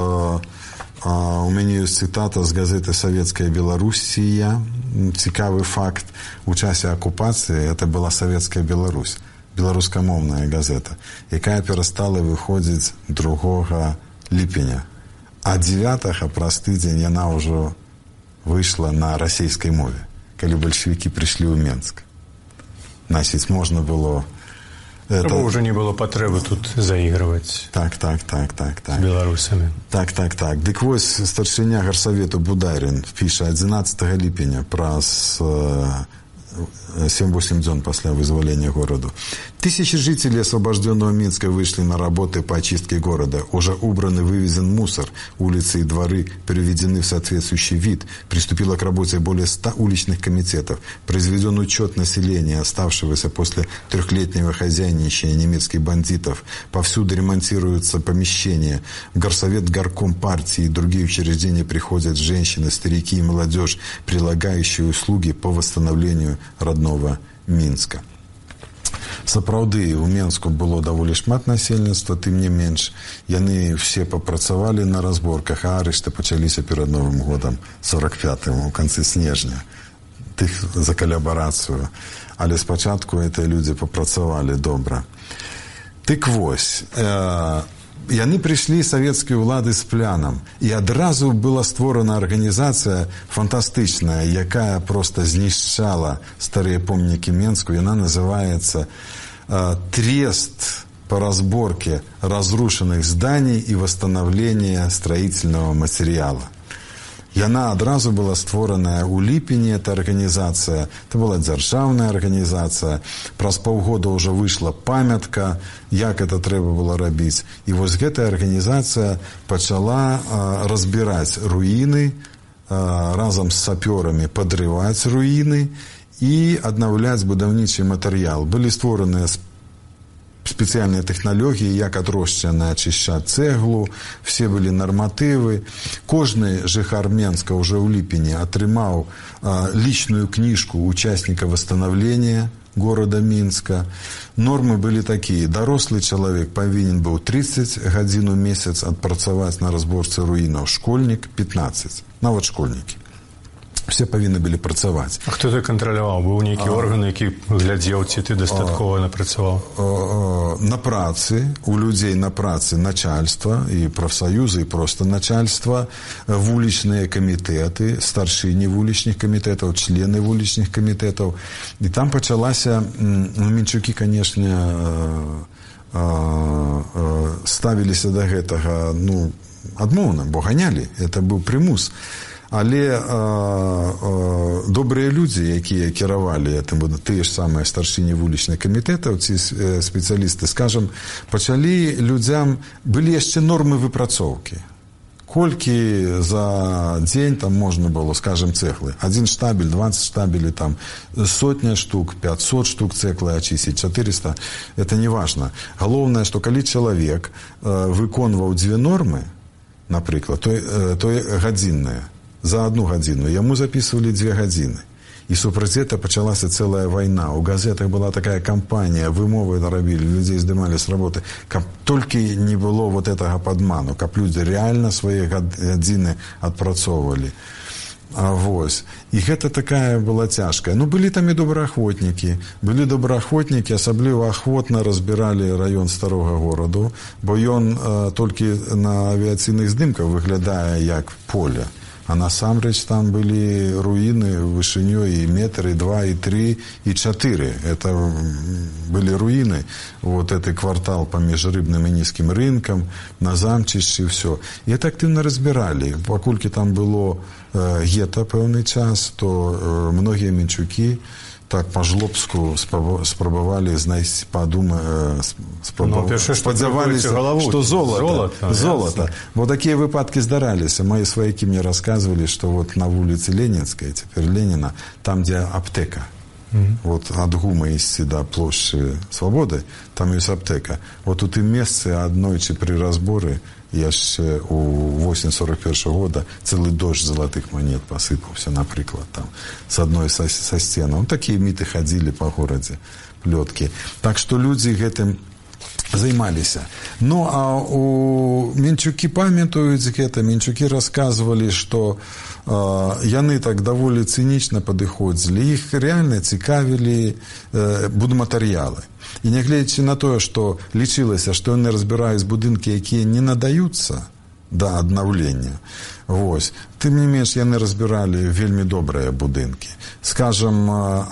у мяне ёсць цытата з газеты «Советская Белоруссия». Цікавы факт, у часе акупацыі это была «Советская Беларусь», беларускамоўная газета, якая перастала выходзіць 2 ліпеня. А 9-го, праз тыдзень, яна ўжо выйшла на расійскай мове, калі бальшавікі прыйшлі ў Менск. Значит, можно было... Это уже не было патрэбы тут заигрывать. Так. С белорусами. Так. Дык вось старшыня гарсавету Бударин піша 11 ліпеня праз 7-8 дзён пасля вызволения города. Тысячи жителей освобожденного Минска вышли на работы по очистке города. Уже убран и вывезен мусор. Улицы и дворы приведены в соответствующий вид. Приступило к работе более 100 уличных комитетов. Произведен учет населения, оставшегося после 3-летнего хозяйничания немецких бандитов. Повсюду ремонтируются помещения. В горсовет, горком партии и другие учреждения приходят женщины, старики и молодежь, прилагающие услуги по восстановлению родного Минска. Сапраўды, у Менску было даволі шмат насельніцтва, тым не менш, яны все папрацавалі на разборках, а арышты пачаліся перад Новым годам 45-м, у канцы снежня, тых за калабарацыю. Але спачатку гэтыя людзі папрацавалі добра. Дык вось, яны прыйшлі савецкія ўлады з планам, і адразу была створана арганізацыя фантастычная, якая проста знішчала старыя помнікі Менску. Яна называецца «Трест по разборке разрушенных зданий и восстановления строительного материала». Яна адразу была створаная ў ліпені, эта арганізацыя, это была дзяржаўная арганізацыя. Праз паўгода ўжо выйшла памятка, як это трэба было рабіць. І вось гэтая арганізацыя пачала разбіраць руіны, разам з сапёрамі падрываць руіны і аднаўляць будаўнічы матэрыял. Былі створаныя специальные технологии, як отрощенно очищать цеглу, все были нормативы. Кожный жыхар Менска уже у ліпені атрымаў личную книжку участника восстановления города Минска. Нормы были такие. Дорослый человек повинен был 30 гадзін у месяц адпрацаваць на разборцы руінаў. Школьник 15. Нават школьники. Все павінны былі працаваць. А хто ты кантраляваў? Быў нейкі орган, які глядзеў, ці ты дастаткова напрацаваў? На працы, у людзей на працы начальства, і прафсаюзы, і проста начальства, вулічныя камітэты, старшыні вулічных камітэтаў, члены вулічных камітэтаў. І там пачалася, Мінчукі, канешне, ставіліся да гэтага, адмоўна, бо ганялі, это быў прымус. Але добрыя людзі, якія кіравалі тыя ж самыя старшыні вулічных камітэтаў, ці спецыялісты, скажам, пачалі людзям, былі яшчэ нормы выпрацоўкі. Колькі за дзень там можна было, скажем, цэглы. 1 штабель, 20 штабелей, там 100 штук, 500 штук цэглы ачысціць, 400, это не важна. Галоўнае, што калі чалавек выконваў 2 нормы, напрыклад, то гадзінныя, за 1 гадзіну, яму записывали 2 гадзіны. І супраць гэта пачалася цэлая вайна. У газетах была такая кампанія, вымовы нарабілі, людзей здымалі з работы, каб толькі не было вот гэтага падману, каб людзі рэальна свае гадзіны адпрацоўвалі. Вось. І гэта такая была цяжкая. Былі там і добраахвотнікі. Былі добраахвотнікі, асабліва ахвотна разбіралі раён старога гораду, бо ён толькі на авіяцыйных здымках выглядае як поле. А насамрэч там былі руіны вышынёй і метр, і 2, і 3, і 4. Это былі руіны. Вот этот квартал паміж рыбным і нізкім рынкам, на замчышчы, все. І это актыўна разбіралі. Паколькі там было гета пэўны час, то многія мінчукі так па-жлобску спрабавалі знайсці, спадзяваліся, што золата. Бо такія выпадкі здараліся. Мои сваякі мне расказвалі, што вот на вуліцы Ленінскай, цяпер Леніна, там, дзе аптэка, Вот от ГУМа ісці до площади Свободы, там есть аптека. Вот у тым месцы аднойчы при разборы, яшчэ у 841 года целый дождь золотых монет посыпался, например, там, с одной со стены. Вот такие миты ходили по городе, плетки. Так что люди гэтым займаліся. Ну, а у Менчукі памятаюць гэта, Менчукі рассказывали, что яны так даволі цынічна падыходзілі. Іх реально цікавілі будматэрыялы. І нягледзячы на тое, што лічылася, што яны разбіраюць будынкі, якія не надаюцца да аднаўлення. Вось. Тым не менш, яны разбіралі вельмі добрыя будынкі. Скажам,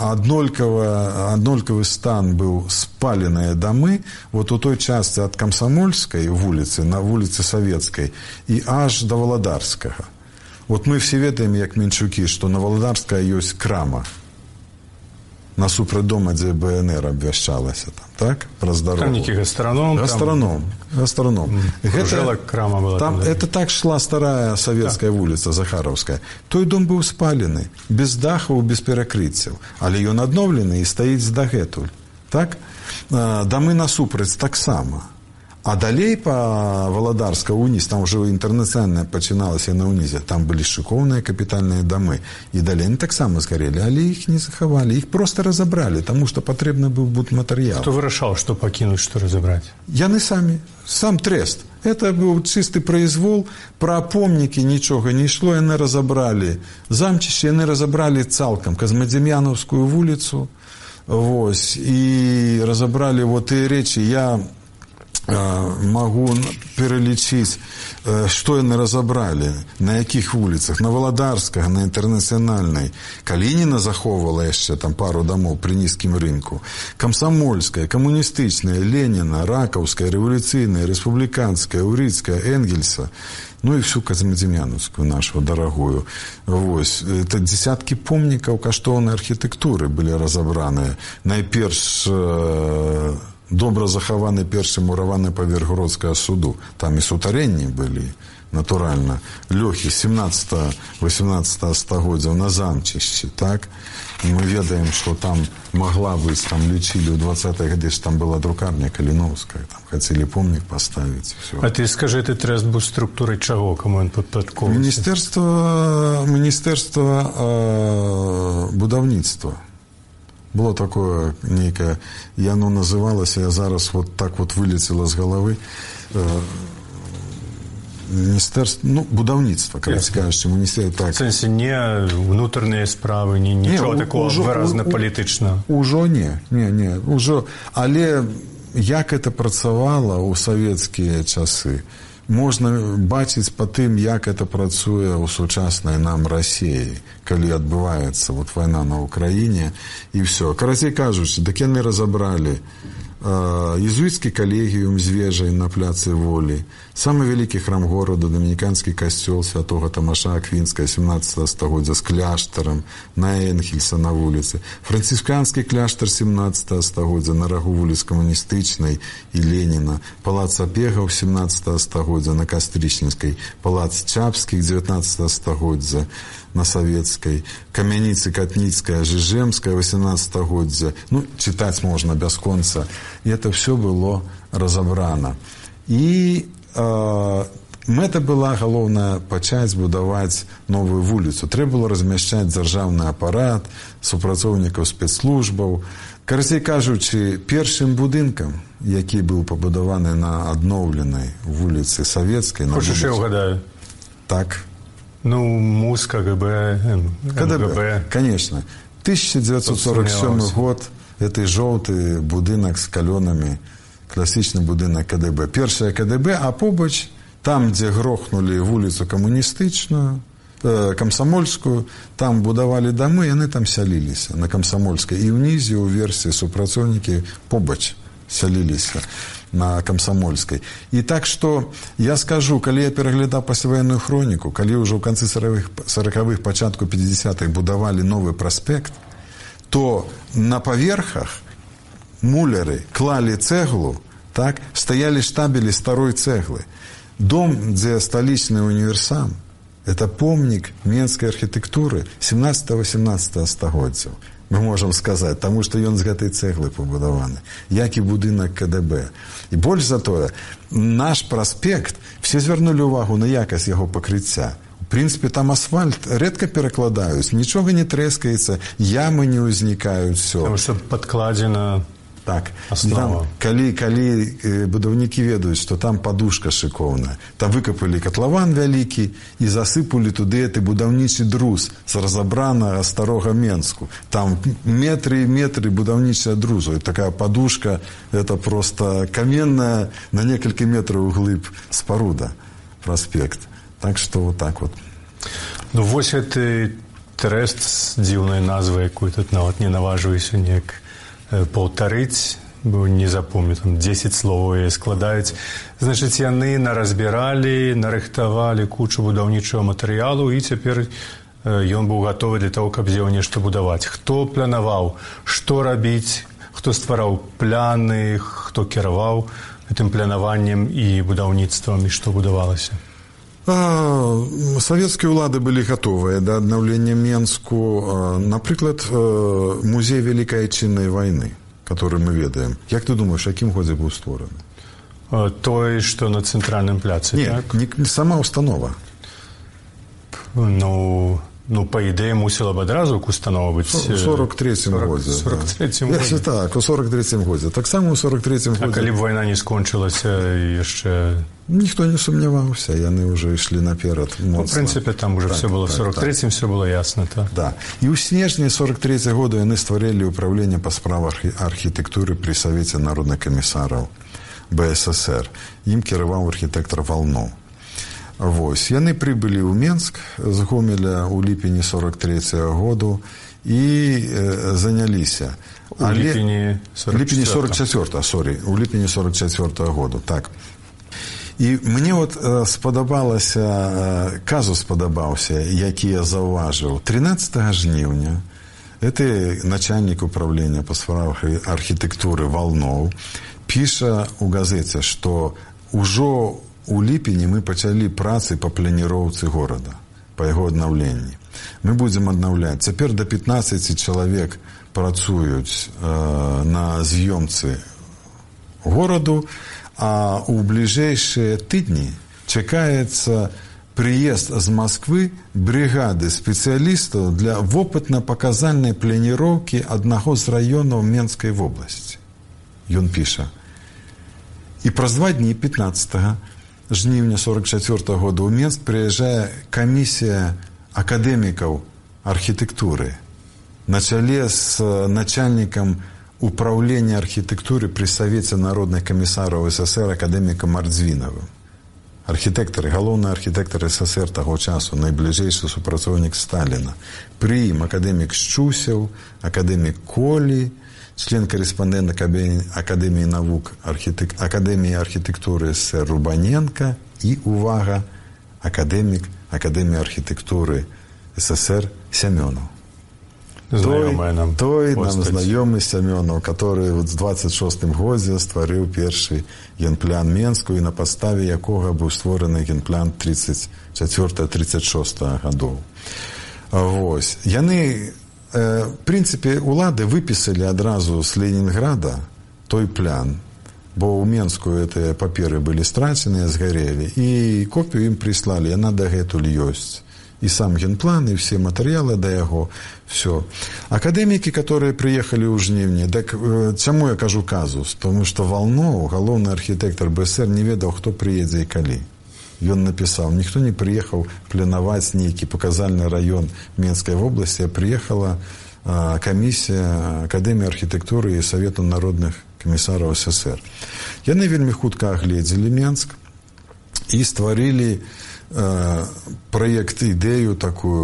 аднолькавы стан быў спаленыя дамы вот у той частцы ад Камсамольскай вуліцы, на вуліцы Савецкай, і аж да Валадарскага. Вот мы все ведаем, як Менчукі, што на Валадарская ёсць крама. Насупраць дома, дзе БНР абвяшчалася там, так? Праз дарогу. Там нейкі гастраном. Гастраном. Кружэла крама была. Там, это так шла старая Савецкая вуліца, Захаровская. Той дом быў спалены, без дахаў, без перакрыццяў. Але ён адноўлены і стаіць дагэтуль. Так? Дамы насупраць таксама. А далей по Валадарска ўніз, там уже інтэрнацыянальна пачыналася на ўнізе, там былі шыкоўныя капітальныя дамы. І далей они таксама згарелі, але іх не захавалі, іх просто разабралі, таму што патрэбны быў будматэрыял. Хто вырашаў, што пакінуць, што разабраць? Яны самі, сам трест. Это быў чысты произвол, пра помнікі нічога не ішло, яны разабралі замчышча, яны разабралі цалкам Казмадзем'янаўскую вуліцу, вось, і разабралі вот і рэчы. Я могу перелічыць, што яны разабралі, на якіх вуліцах, на Валадарскага, на Інтэрнацыянальнай. Калініна захоўвала яшчэ там пару дамоў пры нізкім рынку. Камсамольская, камуністычная, Леніна, Ракаўская, рэвалюцыйная, рэспубліканская, Урыцкая, Энгельса. Ну і всю Казмадзем'янаўскую нашу дарагую. Вось. Это десяткі помнікаў каштоўнай архітэктуры былі разабраныя. Найперш добра захаваны першы мураваны паверх Гродскага суду. Там і сутарэнні былі, натуральна. Лёхі 17-18 стагоддзяў на замчышчы, так? І мы ведаем, што там магла быць, там лічылі ў 20-х годах, там была друкарня Каліноўская, там хацелі помнік паставіць. Всё. А ты скажы, ты трест быў структурай чаго, каму ён падпарадкоўваўся? Міністэрства будаўніцтва. Было такое некое, яно называлось, я зараз вот так вот вылетело с головы, министерство, ну, будаўніцтва, короче кажучи, министерство. Так. В сенсе не внутренние справы, ничего такого выразно політичного. Ужо не, ужо, але як это працавала у савецкія часы, можна бачыць па тым, як это працуе ў сучаснай нам Расіі, калі адбываецца вот вайна на Украіне і ўсё. Карацей кажучы, дык яны разабралі езуіцкі калегіум з вежай на пляцы Волі, самы вялікі храм горада, дамініканскі касцёл святога Тамаша Аквінскага 17 стагоддзя з кляштарам на Энгельса на вуліцы, францисканскі кляштар 17 стагоддзя на рагу вуліц Камуністычнай і Леніна, палац Апегаў 17 стагоддзя на Кастрычніцкай, палац Чапскіх 19 стагоддзя на Савецкай, камяніцы Катніцкая, Жыжэмская 18 стагоддзя. Ну, чытаць можна бясконца. И это все было разобрано. И мэта была галоўная пачаць будаваць новую вуліцу. Трэба было размяшчаць дзяржаўны апарат, супрацоўнікаў спецслужбаў. Карацей кажучы, першым будынкам, які быў пабудаваны на адноўленай вуліцы Савецкай... Хочаш, я угадаю? Так. Ну, МУС, КГБ, МГБ. Конечно. 1947 год. Это жоўты будынак з калёнамі, класічны будынак КДБ. Першая КДБ, а побач, там, дзе грохнулі вуліцу Камуністычную, Камсамольскую, там будавалі дамы, яны там сяліліся, на Камсамольскай. І ўнізе, у версіі супрацоўнікі побач сяліліся на Камсамольскай. І так што, я скажу, калі я пераглядаў пасляваенную хроніку, калі ўжо ў канцы 40-х, пачатку 50-х будавалі новы праспект, то на паверхах муляры клалі цэглу, так, стаялі штабелі старой цэглы. Дом, дзе сталічны універсам, это помнік менскай архітэктуры 17-18 стагоддзяў. мы можам сказаць, таму што ён з гэтай цэглы пабудаваны, як і будынак КДБ. І больш за тое, наш праспект, все звярнулі ўвагу на якасць яго пакрыцця. У прынцыпе, там асфальт рэдка перакладаюць, нічога не трэскаецца, ямы не ўзнікаюць, все. Таму што падкладзена так. Там, калі будаўнікі ведаюць, што там падушка шыкоўная, там выкапалі катлаван вялікі і засыпалі туды гэты будаўнічы друз з разабранага старога Менску. Там метры і метры будаўнічага друзу. І такая падушка, это просто каменная на некалькі метраў углыб спаруда, праспект. Так што вот так вот. Ну, вось гэты трэст з дзіўнай назвай, якую тут нават не наважваюся неяк паўтарыць, бо не запомню, там 10 словаў складаюць. Значыць, яны наразбіралі, нарыхтавалі кучу будаўнічага матэрыялу, і цяпер ён быў гатовы для того, каб зеў нешта будаваць. Хто планаваў, што рабіць, хто ствараў пляны, хто кіраваў гэтым планаваннем і будаўніцтвам, і што будавалася? Савецкія ўлады былі гатовыя да аднаўлення Менску. Напрыклад, музей Вялікай Айчыннай вайны, который мы ведаем. Як ты думаеш, якім годзе быў створаны? Той, што на цэнтральным пляцы, так? Не сама установа. Ну, па ідэі, мусіла б адразу установа быць... У 43-м годзе. У 43-м годзе? Так, у 43-м годзе. Так само у 43-м годзе. А калі б вайна не скончылася яшчэ... Ніхто не сумняваўся, яны ўжо ішлі наперад моцна. У прынцыпе, там уже все было, в 43-м все было ясна, так? Да. І ў снежні 43-го года яны стварылі ўправленне па справах архітэктуры пры Савеце народных камісараў БССР. Ім кіраваў архітэктар Валноў. Вось. Яны прыбылі ў Менск з Гомеля ў ліпені 43-го году і заняліся. У ліпені 44-го, у ліпені 44-го году, так. І мне вот спадабалася, казус спадабаўся, які я заўважыў. 13 жніўня гэты начальнік управлення па справах архітэктуры Валноў піша ў газеце, што ўжо у ліпені мы пачалі працы па планіроўцы горада, па яго аднаўленні. Мы будзем аднаўляць. Цяпер да 15 чалавек працуюць на з'ёмцы гораду, а ў бліжэйшыя тыдні чакаецца прыезд з Масквы брыгады спецыялістаў для вопытна-паказальнай планіроўкі аднаго з раёнаў Менскай вобласці. Ён піша. І праз 2 дні, 15 жніўня 44 года ў Менск прыязджае камісія акадэмікаў архітэктуры на чале з начальнікам управлення архітэктуры пры Савеце народных камісараў СССР акадэмікам Мардзвінавым. Архітэктары, галоўны архітэктар СССР таго часу, найбліжэйшы супрацоўнік Сталіна. Пры ім акадэмік Шчусеў, акадэмік Колі, член-карэспандэнт Акадэміі навук Акадэміі архітэктуры СССР Рубаненка і, увага, акадэмік Акадэміі архітэктуры СССР Сямёнаў. Той нам знаёмы Сямёнаў, который вот з 26-м годзе стварыў першы генплан Менску і на падставе якога быў створаны генплан 34-36 гадоў. Вось. Яны, в прынцыпе, улады выпісалі адразу з Ленінграда той план, бо ў Менску гэтыя паперы былі страчаныя, згарэлі, і копію ім прыслалі, яна дагэтуль ёсць. И сам генплан, и все материалы до яго, все. Академики, которые приехали ў жніўні, так чаму я кажу казус? Тому что Валноў, галоўны архітэктар БСР, не ведаў, хто приедзе і калі. Ён написал, ніхто не приехал планаваць нейкі паказальны раён Менскай вобласці, а приехала камісія Акадэміі архітэктуры і Савету народных камісараў СССР. Яны вельмі хутка агледзелі Менск і стварылі ідэя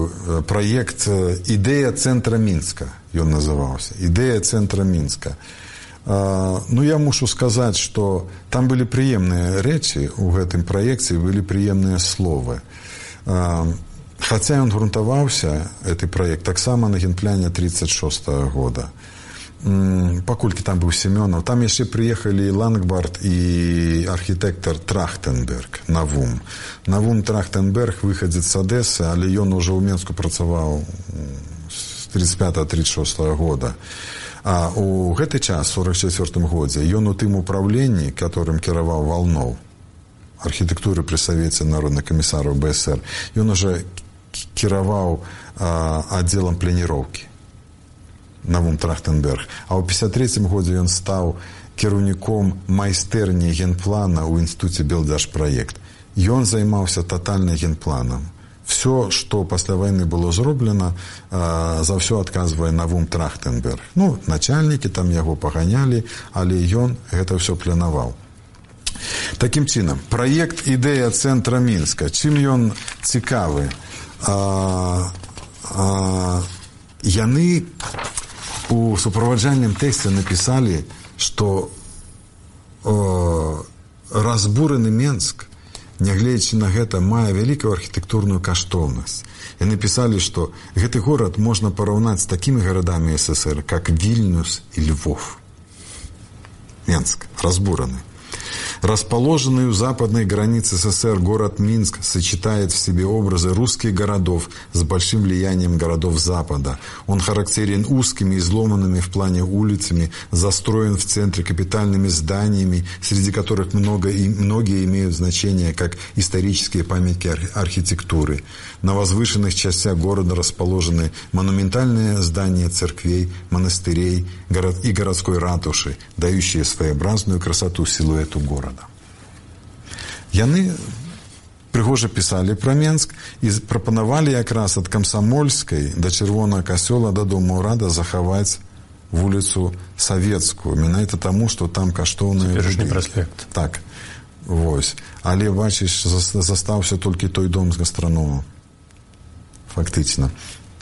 цэнтра Мінска, ён называўся. Ідэя цэнтра Мінска. Ну, я мушу сказаць, што там былі прыемныя рэчы ў гэтым праекце, былі прыемныя словы. Хаця ён грунтаваўся, гэты праект, таксама на генпляне 36-го года. Паколькі там быў Семёнаў, там яшчэ прыехалі і Лангбард, і архітэктар Трахтенберг, Навум. Навум Трахтенберг, выхадзец з Адэсы, але ён ужо ў Менску працаваў з 35-36 года. А у гэты час, у 44 годзе, ён у тым управленні, которым кіраваў Валноў, архітэктуры пры Савеце народных камісараў БСР, ён уже кіраваў аддзелам планіроўкі Навум Трахтенберг. А ў 53 годзе ён стаў кіраўніком майстэрні генплана ў інстытуце Белдашпраект. Ён займаўся татальным генпланам. Все, што пасля вайны было зроблена, за ўсё адказвае Навум Трахтенберг. Ну, начальнікі там яго паганялі, але ён гэта ўсё планаваў. Такім чынам, праект «Ідэя цэнтра Мінска». Чым ён цікавы? Яны у суправаджальным тэксце напісалі, што разбураны Менск, нягледзячы на гэта, мае вялікую архітэктурную каштоўнасць. І напісалі, што гэты горад можна параўнаць з такімі гарадамі СССР, как Вильнюс и Львов. Минск разбураны. Расположенный у западной границы СССР город Минск сочетает в себе образы русских городов с большим влиянием городов Запада. Он характерен узкими, изломанными в плане улицами, застроен в центре капитальными зданиями, среди которых многие имеют значение как исторические памятники архитектуры. На возвышенных частях города расположены монументальные здания церквей, монастырей и городской ратуши, дающие своеобразную красоту силуэту города. Яны прыгожа пісалі пра Менск і прапанавалі якраз ад Камсамольскай да Чырвонага касцёла да Дома ўрада захаваць вуліцу Савецкую. Менавіта таму, што там каштоўныя цяперашні праспект. Так, вось. Але, бачыш, застаўся толькі той дом з гастраномам. Фактычна.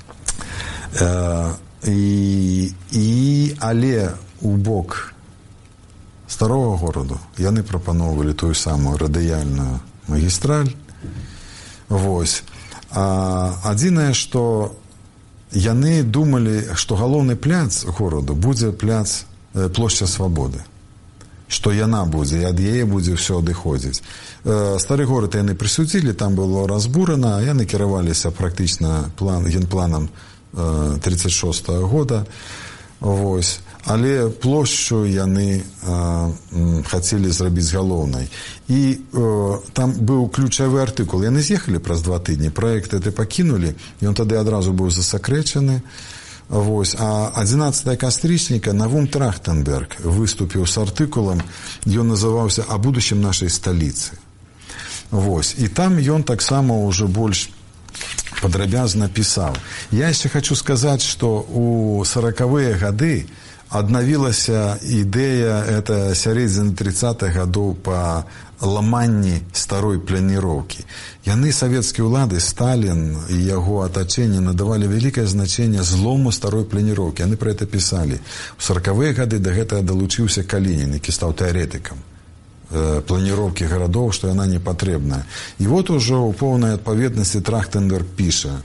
Але у бок старого гораду яны прапаноўвалі тую самую радыяльную магістраль. Вось. Адзінае, што яны думалі, што галоўны пляц гораду будзе плошча Свабоды. Што яна будзе, і ад яе будзе ўсё адыходзіць. Стары горад яны прысудзілі, там было разбурана, а яны кіраваліся практычна генпланам 36 года. Вось. Але плошчу яны хацелі зрабіць галоўнай. І там быў ключавы артыкул. Яны з'ехалі праз 2 тыдні, праект гэты пакінулі, ён тады адразу быў засакрэчаны. Вось. А 11 кастрычніка Навум Трахтенберг выступіў з артыкулам, ён называўся «О будущем нашей столицы». Вось. І там ён таксама ўжо больш падрабязна пісаў. Я яшчэ хочу сказаць, што у 40-е гады аднавілася ідэя, это сярэдзіна 30-х гадоў па ламанні старой планіроўкі. Яны, савецкія ўлады, Сталін і яго атачэнне надавалі вялікае значэнне злому старой планіроўкі. Яны пра гэта пісалі. У 40-е гады да гэтага далучыўся Калінін, які стаў тэарэтыкам планіроўкі гарадоў, што яна не патрэбная. І вот ужо ў поўнай адпаведнасці Трахтенберг піша: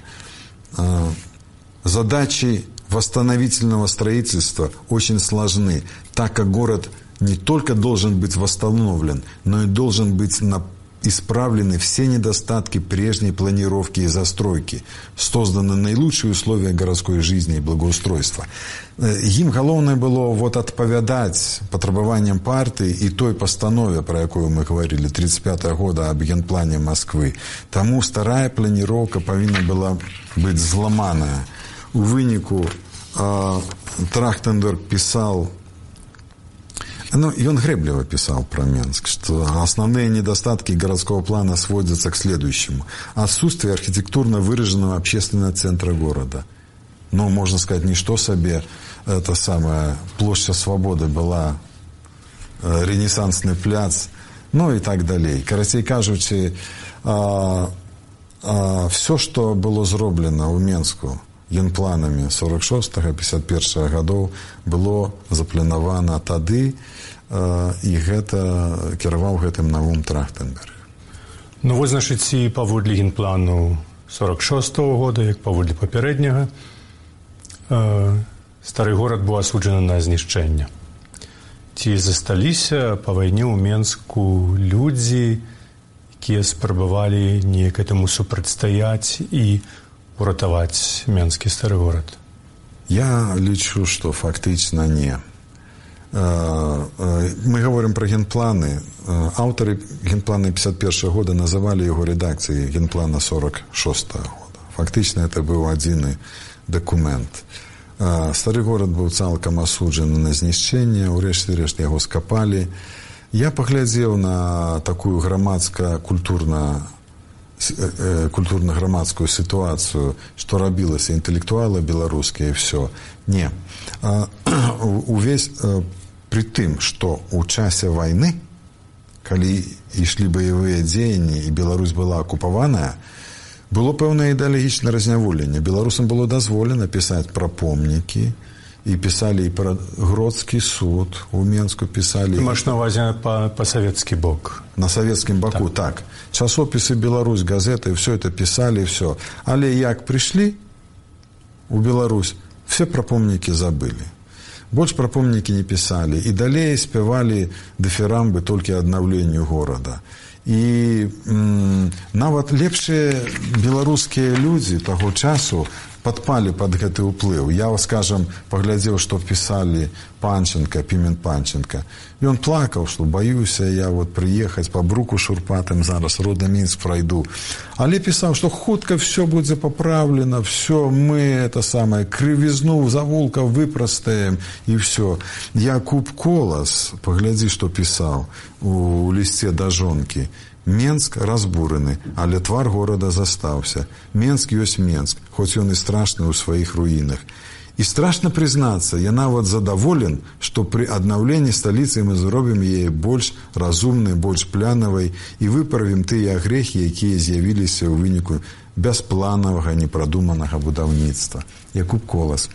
задачи восстановительного строительства очень сложны, так как город не только должен быть восстановлен, но и должен быть исправлены все недостатки прежней планировки и застройки, созданы наилучшие условия городской жизни и благоустройства. Им галоўнае было вот адпавядаць патрабаванням партыі і той пастанове, про якую мы говорили, 35 года об генплане Москвы. Таму старая планіроўка павінна была быць зламаная. У выніку Трахтенберг писал, он греблево писал про Менск, что основные недостатки городского плана сводятся к следующему: отсутствие архитектурно выраженного общественного центра города. Ну, можно сказать, ничто себе, это самая площадь Свободы была ренессансный пляц, ну и так далее. Карацей кажучи, все, что было зроблено у Менску генпланамі 46-51 гадоў, было запланавана тады, і гэта кіраваў гэтым Навум Трахтенберг. Ну, вось, значыць, і паводле генплану 46-го года, як паводле папярэдняга, стары горад быў асуджаны на знішчэнне. Ці засталіся па вайне ў Менску людзі, якія спрабавалі неяк этаму супрацьстаяць і уратаваць Менскі стары горад? Я лічу, што фактычна не. Мы говорим про генпланы. Аўтары генплана 51 года называли его редакцией генплана 46 года. Фактично это был один документ. Стары город был цалкам асуджаны на знішчэнне, урэшце-рэшт яго скапалі. Я паглядзеў на такую культурна-грамадскую сітуацыю, што рабілася інтэлектуалы беларускія і все. Не. Увесь при тым, што ў часе вайны, калі ішлі баявыя дзеянні і Беларусь была акупаваная, было пэўнае ідэалагічнае разняволенне. Беларусам было дазволена пісаць пра помнікі, і пісалі і пра Гродскі суд, у Менску пісалі... Маш на ўвазе па савецкі бок. На савецкім баку, так. Часопісы «Беларусь», газеты, все это пісалі, все. Але як прыйшлі у Беларусь, все пра помнікі забылі. Больш пра помнікі не пісалі. І далей спявалі дыферамбы толькі аднаўленню горада. І нават лепшыя беларускія людзі таго часу падпалі пад гэты ўплыў. Я, скажам, паглядзеў, што пісалі Панченка, Пімен Панченка. І ён плакаў, што баюся я прыехаць па бруку шурпатым зараз, родны Мінск прайду. Але пісаў, што хутка все будзе паправлена, все, мы крывізну завулка выпрастаем, і все. Якуб Колас, паглядзі, што пісаў у лісце да жонкі. Менск разбураны, але твар горада застаўся. Менск ёсць Менск, хоць ён і страшны ў сваіх руінах. І страшна прызнацца, я нават задаволен, што пры аднаўленні сталіцы мы зробім яе больш разумнай, больш планавай і выправім тыя грэхі, якія з'явіліся ў выніку бяспланавага, непрадуманага будаўніцтва. Якуб Колас.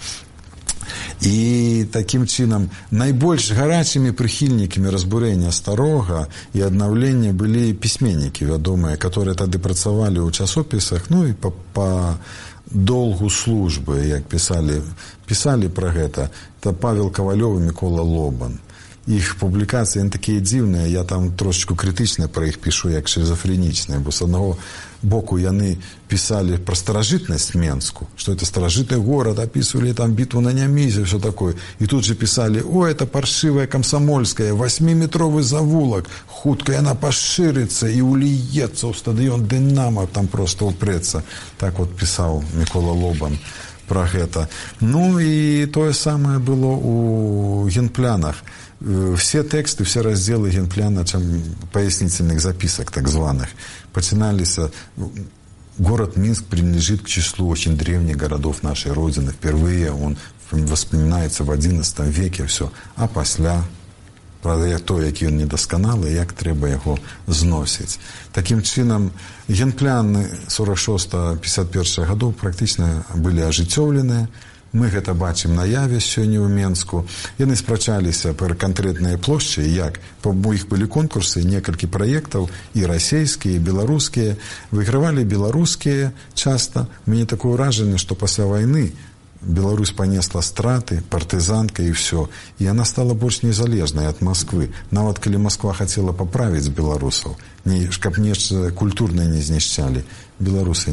І такім чынам найбольш гарачымі прыхільнікамі разбурэння старога і аднаўлення былі пісьменнікі вядомыя, которые тады працавалі ў часопісах, ну і па долгу службы, як пісалі пра гэта. Это Павел Кавалёв і Мікола Лобан. Іх публікацыі такія дзіўныя, я там трошечку крытычна пра іх пішу, як шизофренічныя, бо з аднаго боку яны пісалі пра старажытнасць Менску, што это старажытны горад, апісвалі там бітву на Нямізе, все такое. І тут же пісалі, это паршывая камсамольская, 8-метровы завулак, хутка яна пашырыцца і уліецца ў стадыён Дынамо, там просто упрэцца. Так пісаў Мікола Лобан пра гэта. Ну і тое самае было у генплянах. Все тексты, все разделы генпляна, пояснительных записок так званых, начинались. Город Минск принадлежит к числу очень древних городов нашей Родины. Впервые он воспоминается в XI веке, все. А пасля, правда, то, які он недосконалый, як треба его зносить. Таким чином, генпляны 46-51 годов практично были ажыццёўлены. Мы гэта бачым на яве сёння ў Менску. Яны спрачаліся пра канкрэтныя плошчы, як па іх былі конкурсы, некалькі праектаў, і расійскія, і беларускія. Выйгравалі беларускія часта. Мне такое ўражанне, што пасля вайны Беларусь панесла страты, партызанка і все. І яна стала больш незалежнай ад Москвы. Нават калі Москва хацела паправіць беларусаў, каб нешта культурнае не знішчалі, беларусы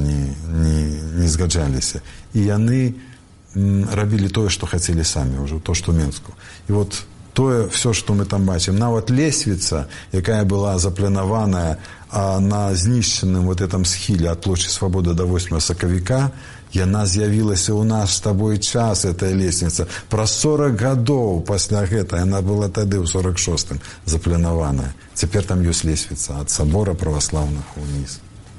не згаджаліся. І яны рабілі тое, што хацелі самі ўжо, то, што Менску. І тое, все, што мы там бачым, нават лесвіца, якая была запланаваная на знішчаным этом схіле ад плошчы Свабоды до 8 сакавіка, яна з'явілася ў наш з табой час, эта лесвіца. Праз 40 гадоў пасля гэта, яна была тады ў 46-м запланаваная. Цяпер там ёсць лесвіца ад сабора праваслаўных уніз.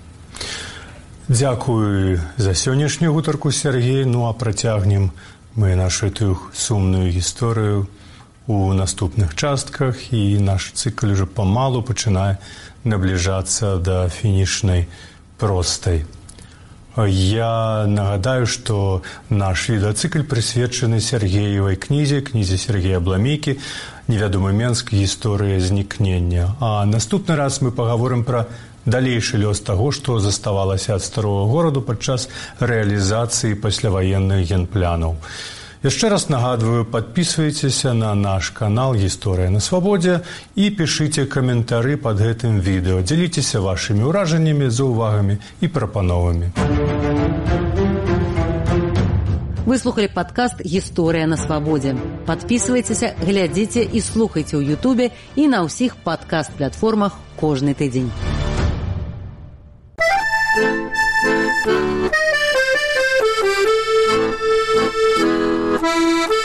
Дзякую за сённяшнюю гутарку, Сергей. Ну а працягнем мы нашу тую сумную гісторыю у наступных частках, і наш цыкл уже памалу пачынае набліжацца да фінішнай простай. Я нагадаю, што наш відэацыкль прысвечаны Сергеевай кнізе Сергея Абламейкі «Невядомы Менск. Гісторыя знікнення». А наступны раз мы пагаворым пра далейшы лёс таго, што заставалася ад старога гораду падчас рэалізацыі пасляваенных генплянаў. Яшчэ раз нагадваю, падпісвайцеся на наш канал «Гісторыя на свабодзе» і пішыце каментары пад гэтым відэо. Дзяліцеся вашымі ўражаннямі, заўвагамі і прапановамі. Вы слухали падкаст «Гісторыя на свабодзе». Падпісвайцеся, глядзіце і слухайце ў Ютубе і на ўсіх падкаст-платформах кожны тыдзень. Thank you.